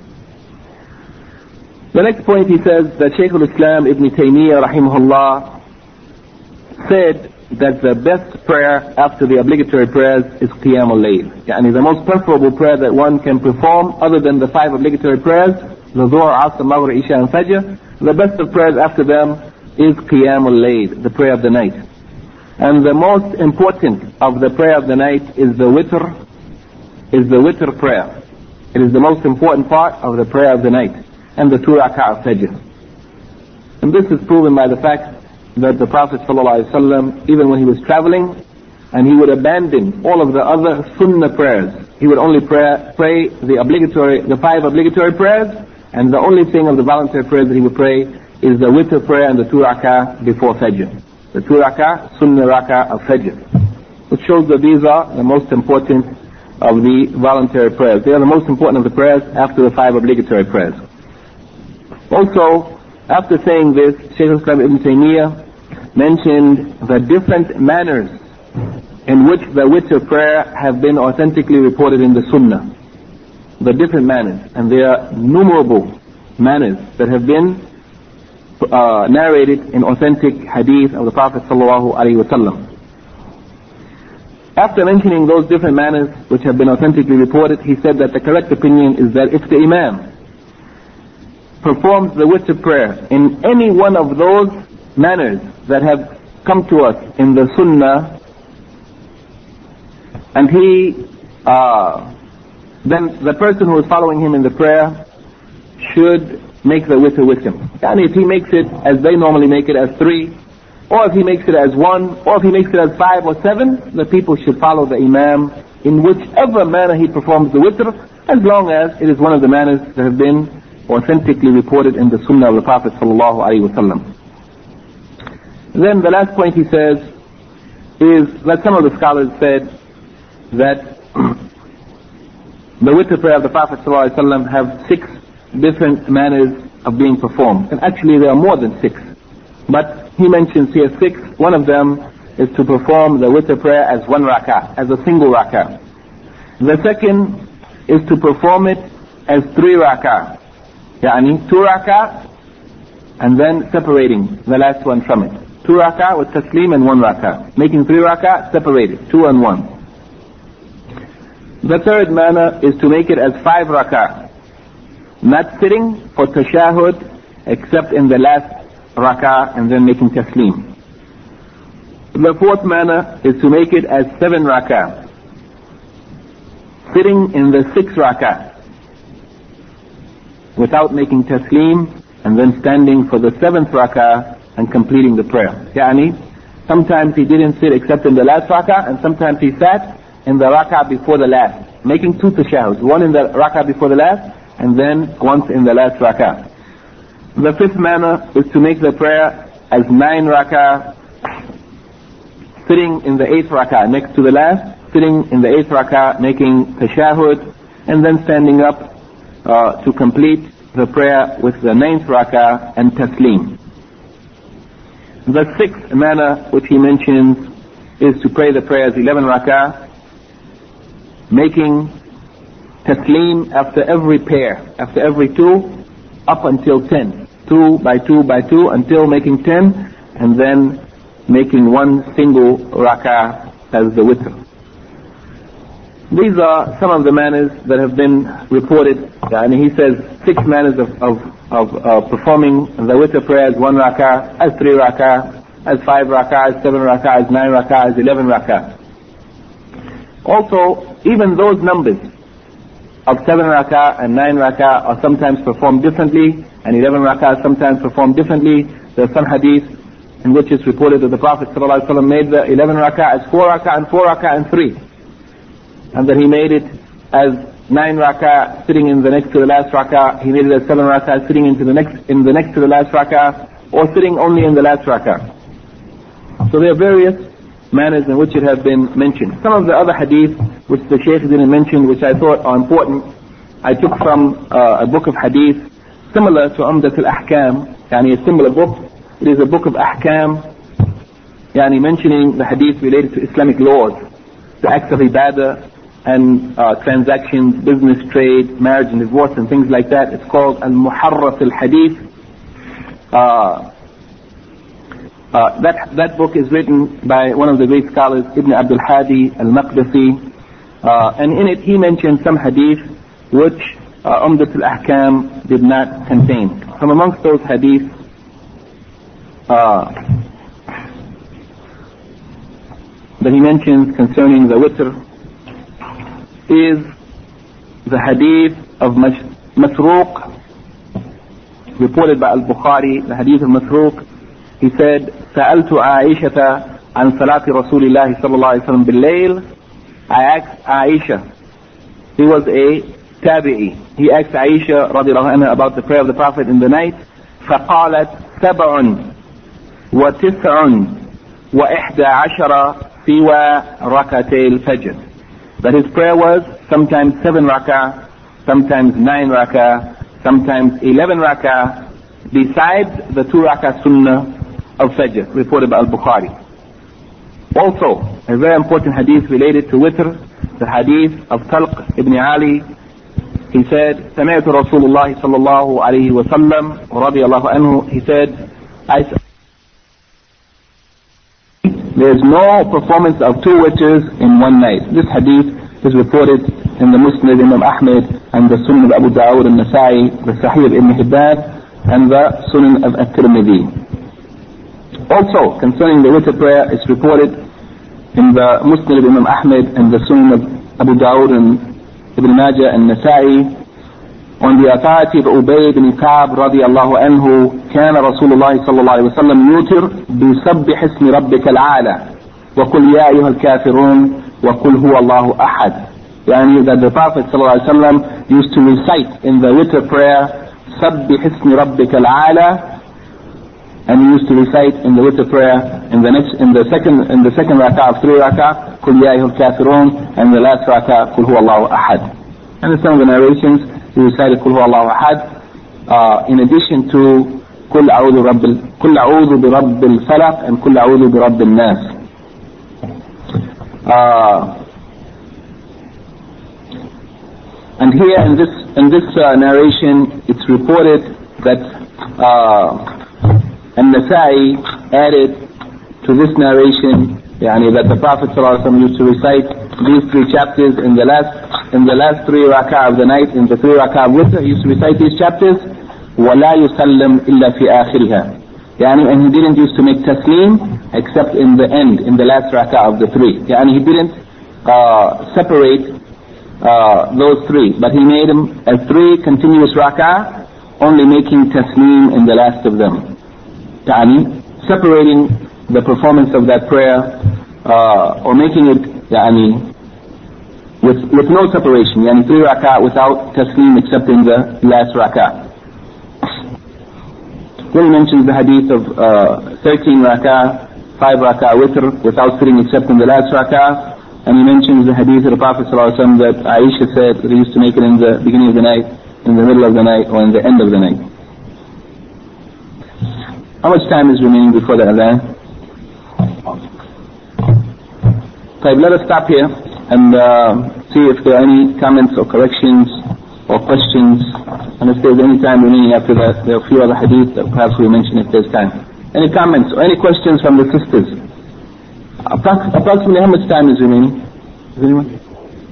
The next point he says that Shaykh al-Islam Ibn Taymiyyah rahimahullah said that the best prayer after the obligatory prayers is Qiyam al-Layl. Yani the most preferable prayer that one can perform other than the 5 obligatory prayers, the Dhuhr, Asr, Maghrib, Isha and Fajr, the best of prayers after them is Qiyam al-Layl, the prayer of the night. And the most important of the prayer of the night is the witr prayer. It is the most important part of the prayer of the night, and the 2 rak'ah of Fajr. And this is proven by the fact that the Prophet ﷺ, even when he was traveling, and he would abandon all of the other sunnah prayers, he would only pray the 5 obligatory prayers, and the only thing of the voluntary prayers that he would pray is the witr prayer and the 2 rak'ah before Fajr. The 2 rak'ah, sunnah rak'ah of Fajr. Which shows that these are the most important of the voluntary prayers. They are the most important of the prayers after the 5 obligatory prayers. Also, after saying this, Shaykh al-Islam Ibn Taymiyyah mentioned the different manners in which the witr prayer have been authentically reported in the Sunnah. The different manners, and there are innumerable manners that have been narrated in authentic hadith of the Prophet ﷺ. After mentioning those different manners which have been authentically reported, he said that the correct opinion is that if the Imam performs the witr prayer in any one of those manners that have come to us in the Sunnah, and then the person who is following him in the prayer should make the witr with him. And if he makes it as they normally make it, as 3, or if he makes it as 1, or if he makes it as 5 or 7, the people should follow the Imam in whichever manner he performs the witr, as long as it is one of the manners that have been authentically reported in the Sunnah of the Prophet ﷺ. Then the last point he says is that some of the scholars said that the witr prayer of the Prophet ﷺ have 6 different manners of being performed. And actually there are more than 6. But he mentions here 6. One of them is to perform the witr prayer as 1 rak'ah, as a single rak'ah. The second is to perform it as 3 rak'ah. Yani 2 rak'ah and then separating the last one from it. 2 rak'ah with taslim and 1 rak'ah. Making 3 rak'ah separated, 2 and 1. The third manner is to make it as 5 rak'ah. Not sitting for tashahud except in the last rak'ah and then making taslim. The fourth manner is to make it as 7 rak'ah. Sitting in the 6th rak'ah without making taslim, and then standing for the 7th rak'ah and completing the prayer. Yani, sometimes he didn't sit except in the last rak'ah, and sometimes he sat in the rak'ah before the last, making 2 tashahuds, one in the rak'ah before the last, and then once in the last rak'ah. The 5th manner is to make the prayer as 9 rak'ah, sitting in the 8th rak'ah next to the last, sitting in the 8th rak'ah, making tashahud, and then standing up to complete the prayer with the 9th rak'ah and taslim. The 6th manner which he mentions is to pray the prayers 11 rak'ah, making taslim after every pair, after every 2, up until 10. 2 by 2 by 2 until making 10, and then making 1 single rak'ah as the witr. These are some of the manners that have been reported. And he says 6 manners of performing the witr prayer as 1 rak'ah, as 3 rak'ah, as 5 rak'ah, as 7 rak'ah, as 9 rak'ah, as 11 rak'ah. Also, even those numbers of 7 rak'ah and 9 rak'ah are sometimes performed differently, and 11 rak'ah sometimes performed differently. There are some hadith in which it's reported that the Prophet ﷺ made the 11 rak'ah as 4 rak'ah and 4 rak'ah and 3. And that he made it as 9 rak'ah sitting in the next to the last rak'ah. He made it as 7 rak'ah sitting in the next to the last rak'ah, or sitting only in the last rak'ah. So there are various manners in which it has been mentioned. Some of the other hadith which the Shaykh didn't mention, which I thought are important, I took from a book of hadith similar to Umdat al-Ahkam, yani a similar book. It is a book of Ahkam, yani mentioning the hadith related to Islamic laws, the acts of ibadah and transactions, business, trade, marriage and divorce and things like that. It's called Al-Muharras al-Hadith. That book is written by one of the great scholars, Ibn Abdul Hadi al-Maqdisi, and in it he mentioned some hadith which Umdat al-Ahkam did not contain. From amongst those hadith that he mentions concerning the witr is the hadith of Masruq, reported by Al-Bukhari, the hadith of Masruq. He said, سألت عائشة عن صلاة رسول الله صلى الله عليه وسلم بالليل. I asked Aisha, he was a tabi'i, he asked Aisha رضي الله عنها about the prayer of the Prophet in the night. فقالت 7 و9 و11 سوى ركعتي الفجر. That his prayer was sometimes 7 rak'ah, sometimes 9 rak'ah, sometimes 11 rak'ah, besides the 2 rak'ah sunnah of Fajr, reported by Al-Bukhari. Also, a very important hadith related to witr, the hadith of Talq ibn Ali. He said, سمعت رسول الله صلى الله عليه وسلم رضي الله عنه. He said, there is no performance of 2 witrs in one night. This hadith is reported in the Musnad of Imam Ahmed and the Sunan of Abu Dawud and Nasa'i, the Sahih of Ibn Hibban and the Sunan of At-Tirmidhi. Also, concerning the witr prayer, it's reported in the Musnad of Imam Ahmed and the Sunan of Abu Dawud and Ibn Majah and Nasa'i, on the authority of Ubay ibn Ka'b radiyallahu anhu, كان رسول الله صلى الله عليه وسلم يوتر بسبح اسم ربك الأعلى وقل يا أيها الكافرون وقل هو الله أحد. Yani that the Prophet صلى الله عليه وسلم used to recite in the witr prayer سبح اسم ربك الأعلى, and he used to recite in the witr prayer in the second rak'ah of 3 rak'ah قل يا أيها الكافرون, and the last rak'ah قل هو الله أحد. And in some of the narrations he recited قل هو الله أحد in addition to قل أعوذ برب الفلق and قل أعوذ برب الناس. And here in this narration it's reported that An-Nasa'i added to this narration that the Prophet ﷺ used to recite these 3 chapters in the last 3 rak'ah of the night. In the 3 rak'ah of witr, he used to recite these chapters. وَلَا يُسَلَّمْ إِلَّا فِي آخِرِهَا. And he didn't used to make taslim except in the end, in the last rak'ah of the 3. He didn't separate those 3, but he made them as 3 continuous rak'ah, only making taslim in the last of them. Separating the performance of that prayer or making it with no separation, 3 rak'ah without taslim except in the last rak'ah. Then he mentions the hadith of 13 rak'ah, 5 rak'ah witr without sitting except in the last rak'ah, and he mentions the hadith of the Prophet ﷺ that Aisha said that he used to make it in the beginning of the night, in the middle of the night, or in the end of the night. How much time is remaining before the adhan? So let us stop here and see if there are any comments or corrections or questions, and if there's any time remaining after that. There are a few other hadith that perhaps we'll mention if there's time. Any comments or any questions from the sisters? Approximately how much time is remaining? Is anyone?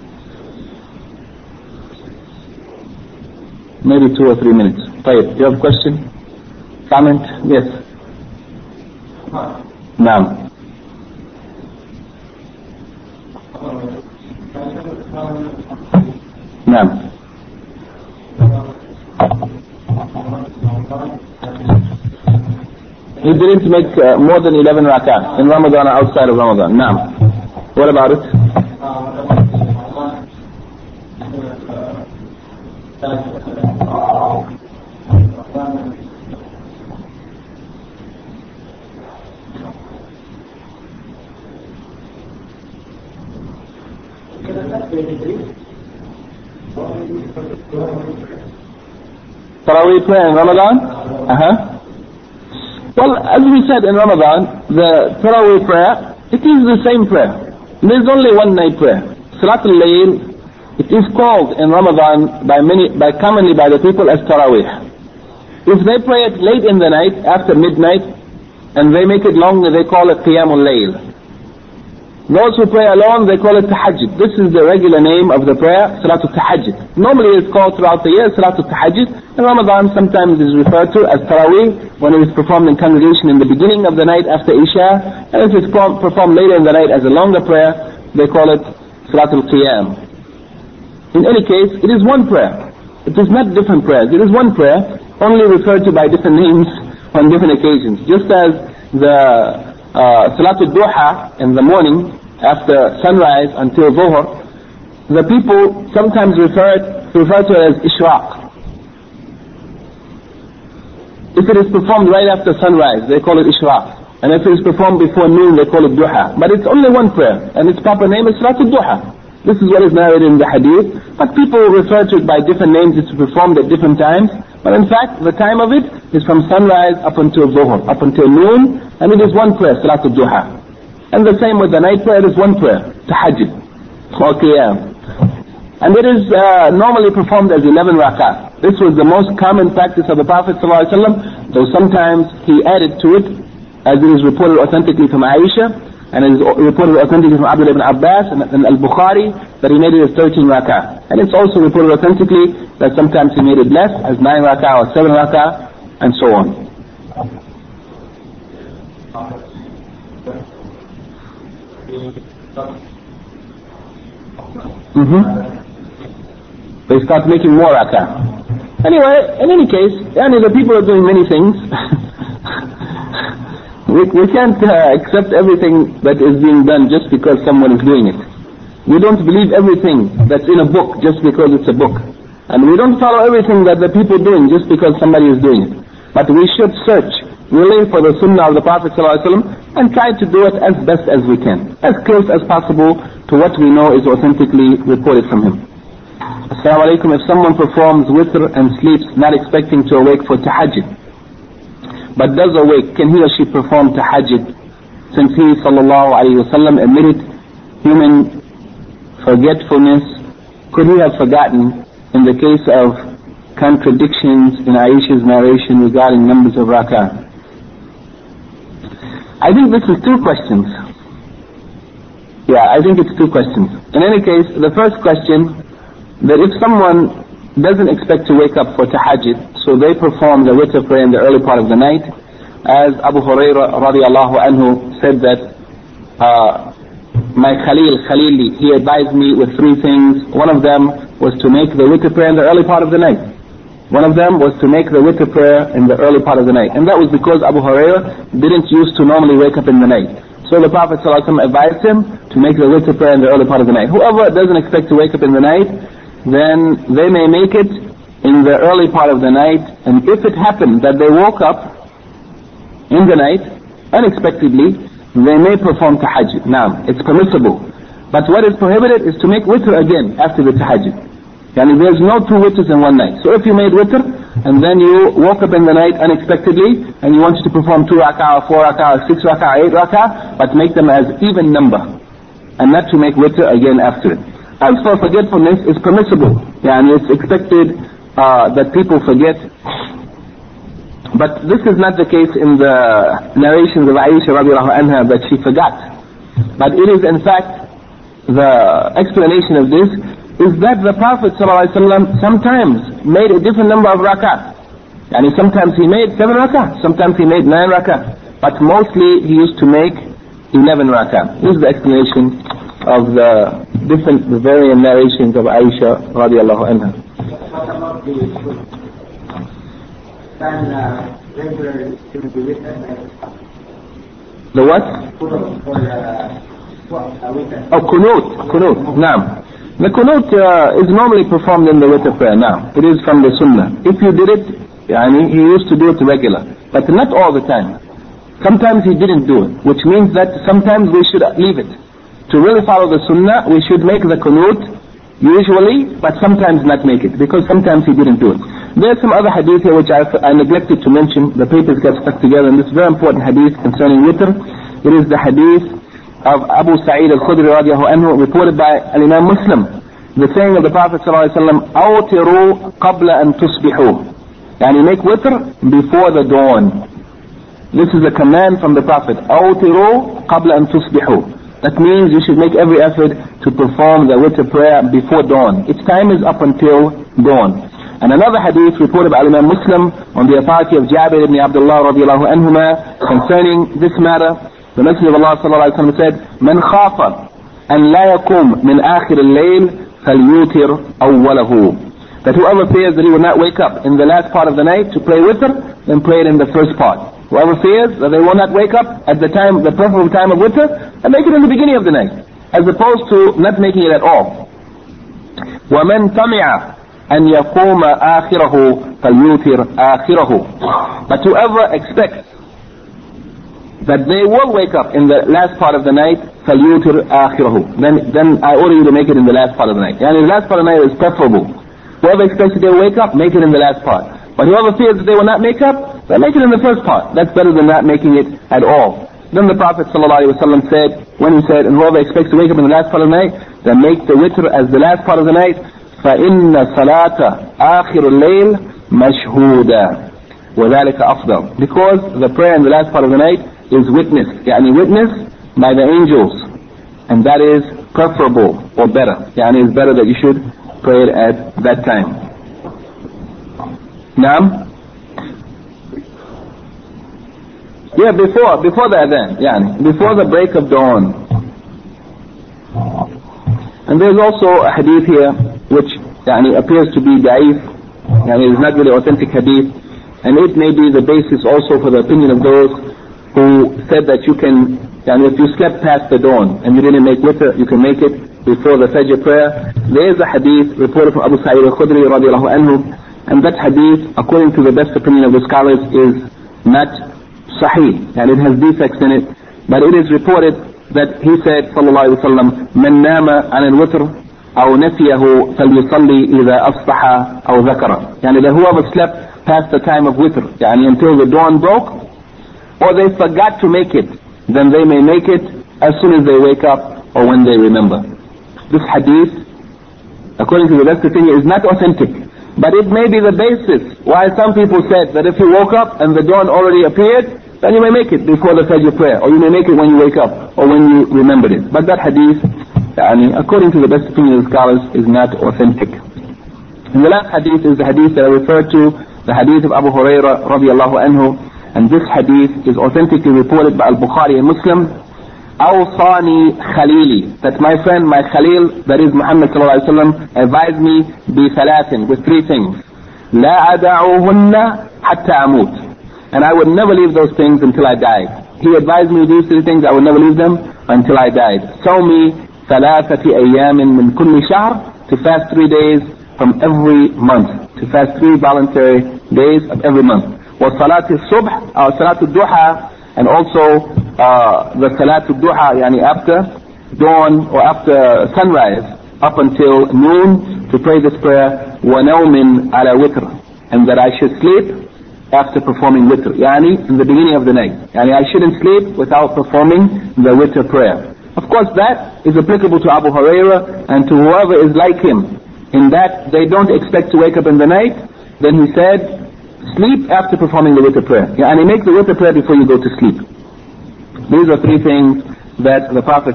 Maybe 2 or 3 minutes. Tayyib, you have a question? Comment? Yes. Naam. Naam. he didn't make more than 11 rak'ah in Ramadan or outside of Ramadan. Naam. What about it? Tarawih prayer in Ramadan? Well, as we said in Ramadan, the Tarawih prayer, it is the same prayer. There is only one night prayer. Salatul Layl, it is called in Ramadan commonly by the people as Tarawih. If they pray it late in the night, after midnight, and they make it longer, they call it Qiyamul Layl. Those who pray alone, they call it Tahajjud. This is the regular name of the prayer, Salatul Tahajjud. Normally it's called throughout the year Salatul Tahajjud. In Ramadan sometimes it is referred to as Tarawih when it is performed in congregation in the beginning of the night after Isha. And if it's performed later in the night as a longer prayer, they call it Salatul Qiyam. In any case, it is one prayer. It is not different prayers. It is one prayer, only referred to by different names on different occasions. Just as the Salatul Duha in the morning after sunrise until Dhuhr, the people sometimes refer to it as Ishraq. If it is performed right after sunrise, they call it Ishraq. And if it is performed before noon, they call it Duha. But it's only one prayer, and its proper name is Salatul Duha. This is what is narrated in the hadith. But people refer to it by different names. It's performed at different times. But in fact, the time of it is from sunrise up until Dhuhr, up until noon, and it is one prayer, Salatul Duha. And the same with the night prayer, it is one prayer, Tahajjud, or Qiyam. And it is normally performed as 11 rak'ah. This was the most common practice of the Prophet ﷺ, though sometimes he added to it, as it is reported authentically from Aisha, and it is reported authentically from Abdullah ibn Abbas and Al-Bukhari, that he made it as 13 rak'ah. And it's also reported authentically that sometimes he made it less, as 9 rak'ah or 7 rak'ah, and so on. They start making more rak'ah. Anyway, in any case, the people are doing many things. We can't accept everything that is being done just because someone is doing it. We don't believe everything that's in a book just because it's a book. And we don't follow everything that the people are doing just because somebody is doing it. But we should search really for the sunnah of the Prophet ﷺ and try to do it as best as we can, as close as possible to what we know is authentically reported from him. Assalamu alaikum. If someone performs witr and sleeps not expecting to awake for tahajjud, but does awake, can he or she perform tahajjud? Since he sallallahu alayhi wasallam admitted human forgetfulness, could he have forgotten in the case of contradictions in Aisha's narration regarding numbers of rak'ah? I think this is two questions. I think it's two questions. In any case, the first question, that if someone doesn't expect to wake up for tahajjud, so they perform the witr prayer in the early part of the night, as Abu Hurairah radiallahu anhu said that my Khalili, he advised me with three things. One of them was to make the witr prayer in the early part of the night. One of them was to make the witr prayer in the early part of the night. And that was because Abu Hurairah didn't used to normally wake up in the night. So the Prophet ﷺ advised him to make the witr prayer in the early part of the night. Whoever doesn't expect to wake up in the night, then they may make it in the early part of the night. And if it happened that they woke up in the night unexpectedly, they may perform tahajjud. Now, it's permissible. But what is prohibited is to make witr again after the tahajjud. There's no two witrs in one night. So if you made witr and then you woke up in the night unexpectedly and you wanted to perform 2 rak'ah or 4 rak'ah or 6 rak'ah or 8 rak'ah, but make them as even number and not to make witr again after it. As for forgetfulness, it's permissible. It's expected that people forget. But this is not the case in the narrations of Aisha radiallahu anha that she forgot. But it is in fact, the explanation of this is that the Prophet ﷺ sometimes made a different number of rak'ah. Sometimes he made 7 rak'ah, sometimes he made 9 rak'ah. But mostly he used to make 11 rak'ah. This is the explanation of the varying narrations of Aisha radiallahu anha. The what? Oh, kunut. Naam. The kunut is normally performed in the witr prayer. Now, it is from the sunnah. If you did it, he used to do it regular, but not all the time. Sometimes he didn't do it, which means that sometimes we should leave it. To really follow the sunnah, we should make the kunut usually, but sometimes not make it, because sometimes he didn't do it. There's some other hadith here which I neglected to mention. The papers get stuck together, and this very important hadith concerning witr. It is the hadith of Abu Sa'id al-Khudri radiallahu anhu, reported by Imam Muslim. The saying of the Prophet sallallahu alaihi wasallam, "Awtiru qabla an tusbihu." Make witr before the dawn. This is a command from the Prophet. "Awtiru qabla an tusbihu." That means you should make every effort to perform the witr prayer before dawn. Its time is up until dawn. And another hadith reported by Imam Muslim on the authority of Jabir ibn Abdullah radiallahu anhuma concerning this matter. The Messenger of Allah sallallahu alaihi wasallam said, "Man khafa an la yakum min akhir al-layl falyutir awwalahu." That whoever fears that he will not wake up in the last part of the night to pray witr, then pray it in the first part. Whoever fears that they will not wake up at the preferable time of witr, and make it in the beginning of the night, as opposed to not making it at all. وَمَنْ تَمِعَ أَنْ يَقُومَ آخِرَهُ فَلْيُوتِرْ آخِرَهُ. But whoever expects that they will wake up in the last part of the night, فَلْيُوتِرْ آخِرَهُ. Then I order you to make it in the last part of the night. The last part of the night is preferable. Whoever expects that they will wake up, make it in the last part. But whoever fears that they will not make up, then make it in the first part. That's better than not making it at all. Then the Prophet ﷺ said, when he said, and whoever expects to wake up in the last part of the night, then make the witr as the last part of the night. فَإِنَّ صَلَاةَ آخِرُ اللَّيْلِ مَشْهُودًا وَذَلِكَ أَفْضَلُ. Because the prayer in the last part of the night is witnessed. Witnessed by the angels. And that is preferable or better. It's better that you should pray it at that time. Naam? Before the adhan, before the break of dawn. And there's also a hadith here which appears to be da'if, it is not really authentic hadith, and it may be the basis also for the opinion of those who said that you can, if you slept past the dawn and you didn't make witr, you can make it before the Fajr prayer. There is a hadith reported from Abu Sa'id al-Khudri radiallahu anhu, and that hadith, according to the best opinion of the scholars, is not sahih, and it has defects in it. But it is reported that he said, sallallahu alayhi wa sallam, "Man nama an al-witr, aw nasiyahu falyusalli idha asbaha aw dhakara." That whoever slept past the time of witr, until the dawn broke, or they forgot to make it, then they may make it as soon as they wake up or when they remember. This hadith, according to the best opinion, is not authentic. But it may be the basis why some people said that if you woke up and the dawn already appeared, then you may make it before the Fajr prayer, or you may make it when you wake up, or when you remembered it. But that hadith, according to the best opinion of the scholars, is not authentic. And the last hadith is the hadith that I referred to, the hadith of Abu Hurairah radiallahu anhu, and this hadith is authentically reported by Al-Bukhari and Muslim. Awsani Khalili, that my friend, my Khalil, that is Muhammad sallallahu alaihi wasallam, advised me bi thalathin, with three things. La ada'uhunna hatta amut, and I would never leave those things until I died. He advised me these three things, I would never leave them until I died. Sawmi thalathati ayyamin min kulli shahr, to fast 3 days from every month, to fast 3 voluntary days of every month. Wa salati subh, or salatu duha, and also the Salatul Duha, after dawn or after sunrise up until noon, to pray this prayer, وَنَوْمٍ عَلَى وِتْرٍ, and that I should sleep after performing witr, in the beginning of the night. I shouldn't sleep without performing the witr prayer. Of course, that is applicable to Abu Hurairah and to whoever is like him, in that they don't expect to wake up in the night. Then he said, sleep after performing the witr prayer. Make the witr prayer before you go to sleep. These are three things that the Prophet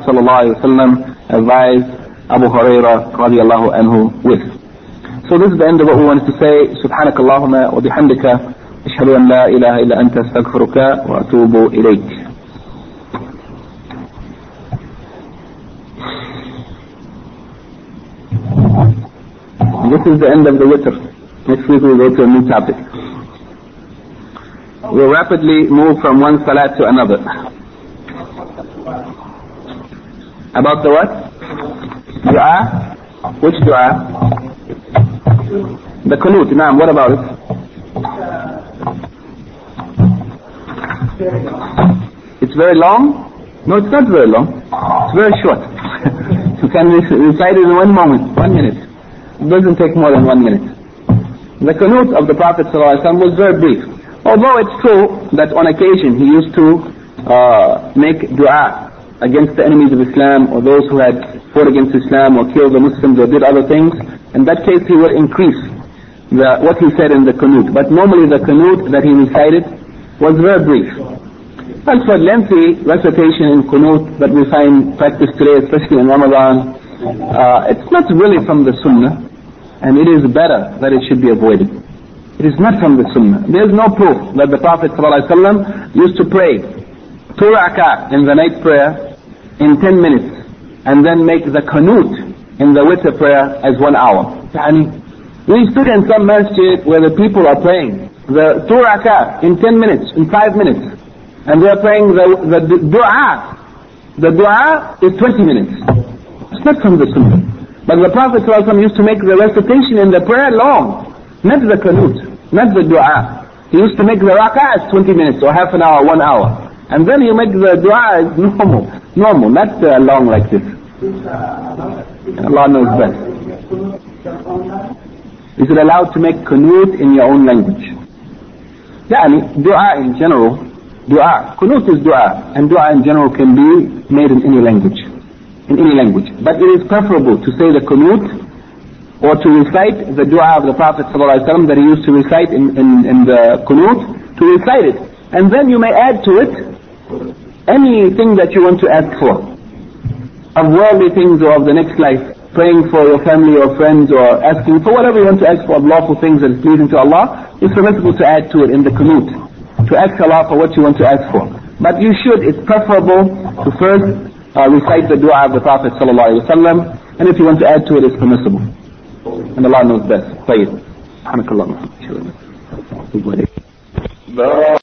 ﷺ advised Abu Hurairah radiallahu anhu with. So this is the end of what we wanted to say. Subhanak Allahumma wa bihamdika, ashhadu an la ilaha illa anta, astaghfiruka wa atubu ilayk. This is the end of the witr. Next week we will go to a new topic. will rapidly move from one salat to another. About the what? Dua? Which dua? The qunut. Naam, what about it? It's very long? No, it's not very long. It's very short. You can recite it in 1 moment, 1 minute. It doesn't take more than 1 minute. The qunut of the Prophet ﷺ was very brief. Although it's true that on occasion he used to make dua against the enemies of Islam or those who had fought against Islam or killed the Muslims or did other things. In that case he would increase what he said in the qunut. But normally the qunut that he recited was very brief. As for lengthy recitation in qunut that we find practiced today, especially in Ramadan, it's not really from the Sunnah, and it is better that it should be avoided. It is not from the Sunnah. There is no proof that the Prophet ﷺ used to pray 2 rak'ah in the night prayer in 10 minutes, and then make the qunut in the witr prayer as 1 hour. We stood in some masjid where the people are praying the 2 rak'ah in 10 minutes, in 5 minutes. And they are praying the dua. The dua is 20 minutes. It's not from the Sunnah. But the Prophet ﷺ used to make the recitation in the prayer long. Not the qunut, not the dua. He used to make the rak'ah as 20 minutes or half an hour, 1 hour. And then you make the dua as normal, not long like this. Allah knows best. Is it allowed to make qunut in your own language? Dua in general, qunut is dua, and dua in general can be made in any language. But it is preferable to say the qunut or to recite the dua of the Prophet ﷺ that he used to recite in the qunut, to recite it. And then you may add to it anything that you want to ask for, of worldly things or of the next life, praying for your family or friends or asking for whatever you want to ask for, of lawful things that is pleasing to Allah. It's permissible to add to it in the qunut, to ask Allah for what you want to ask for. But it's preferable to first recite the dua of the Prophet ﷺ, and if you want to add to it, it's permissible. And Allah knows best. طيب.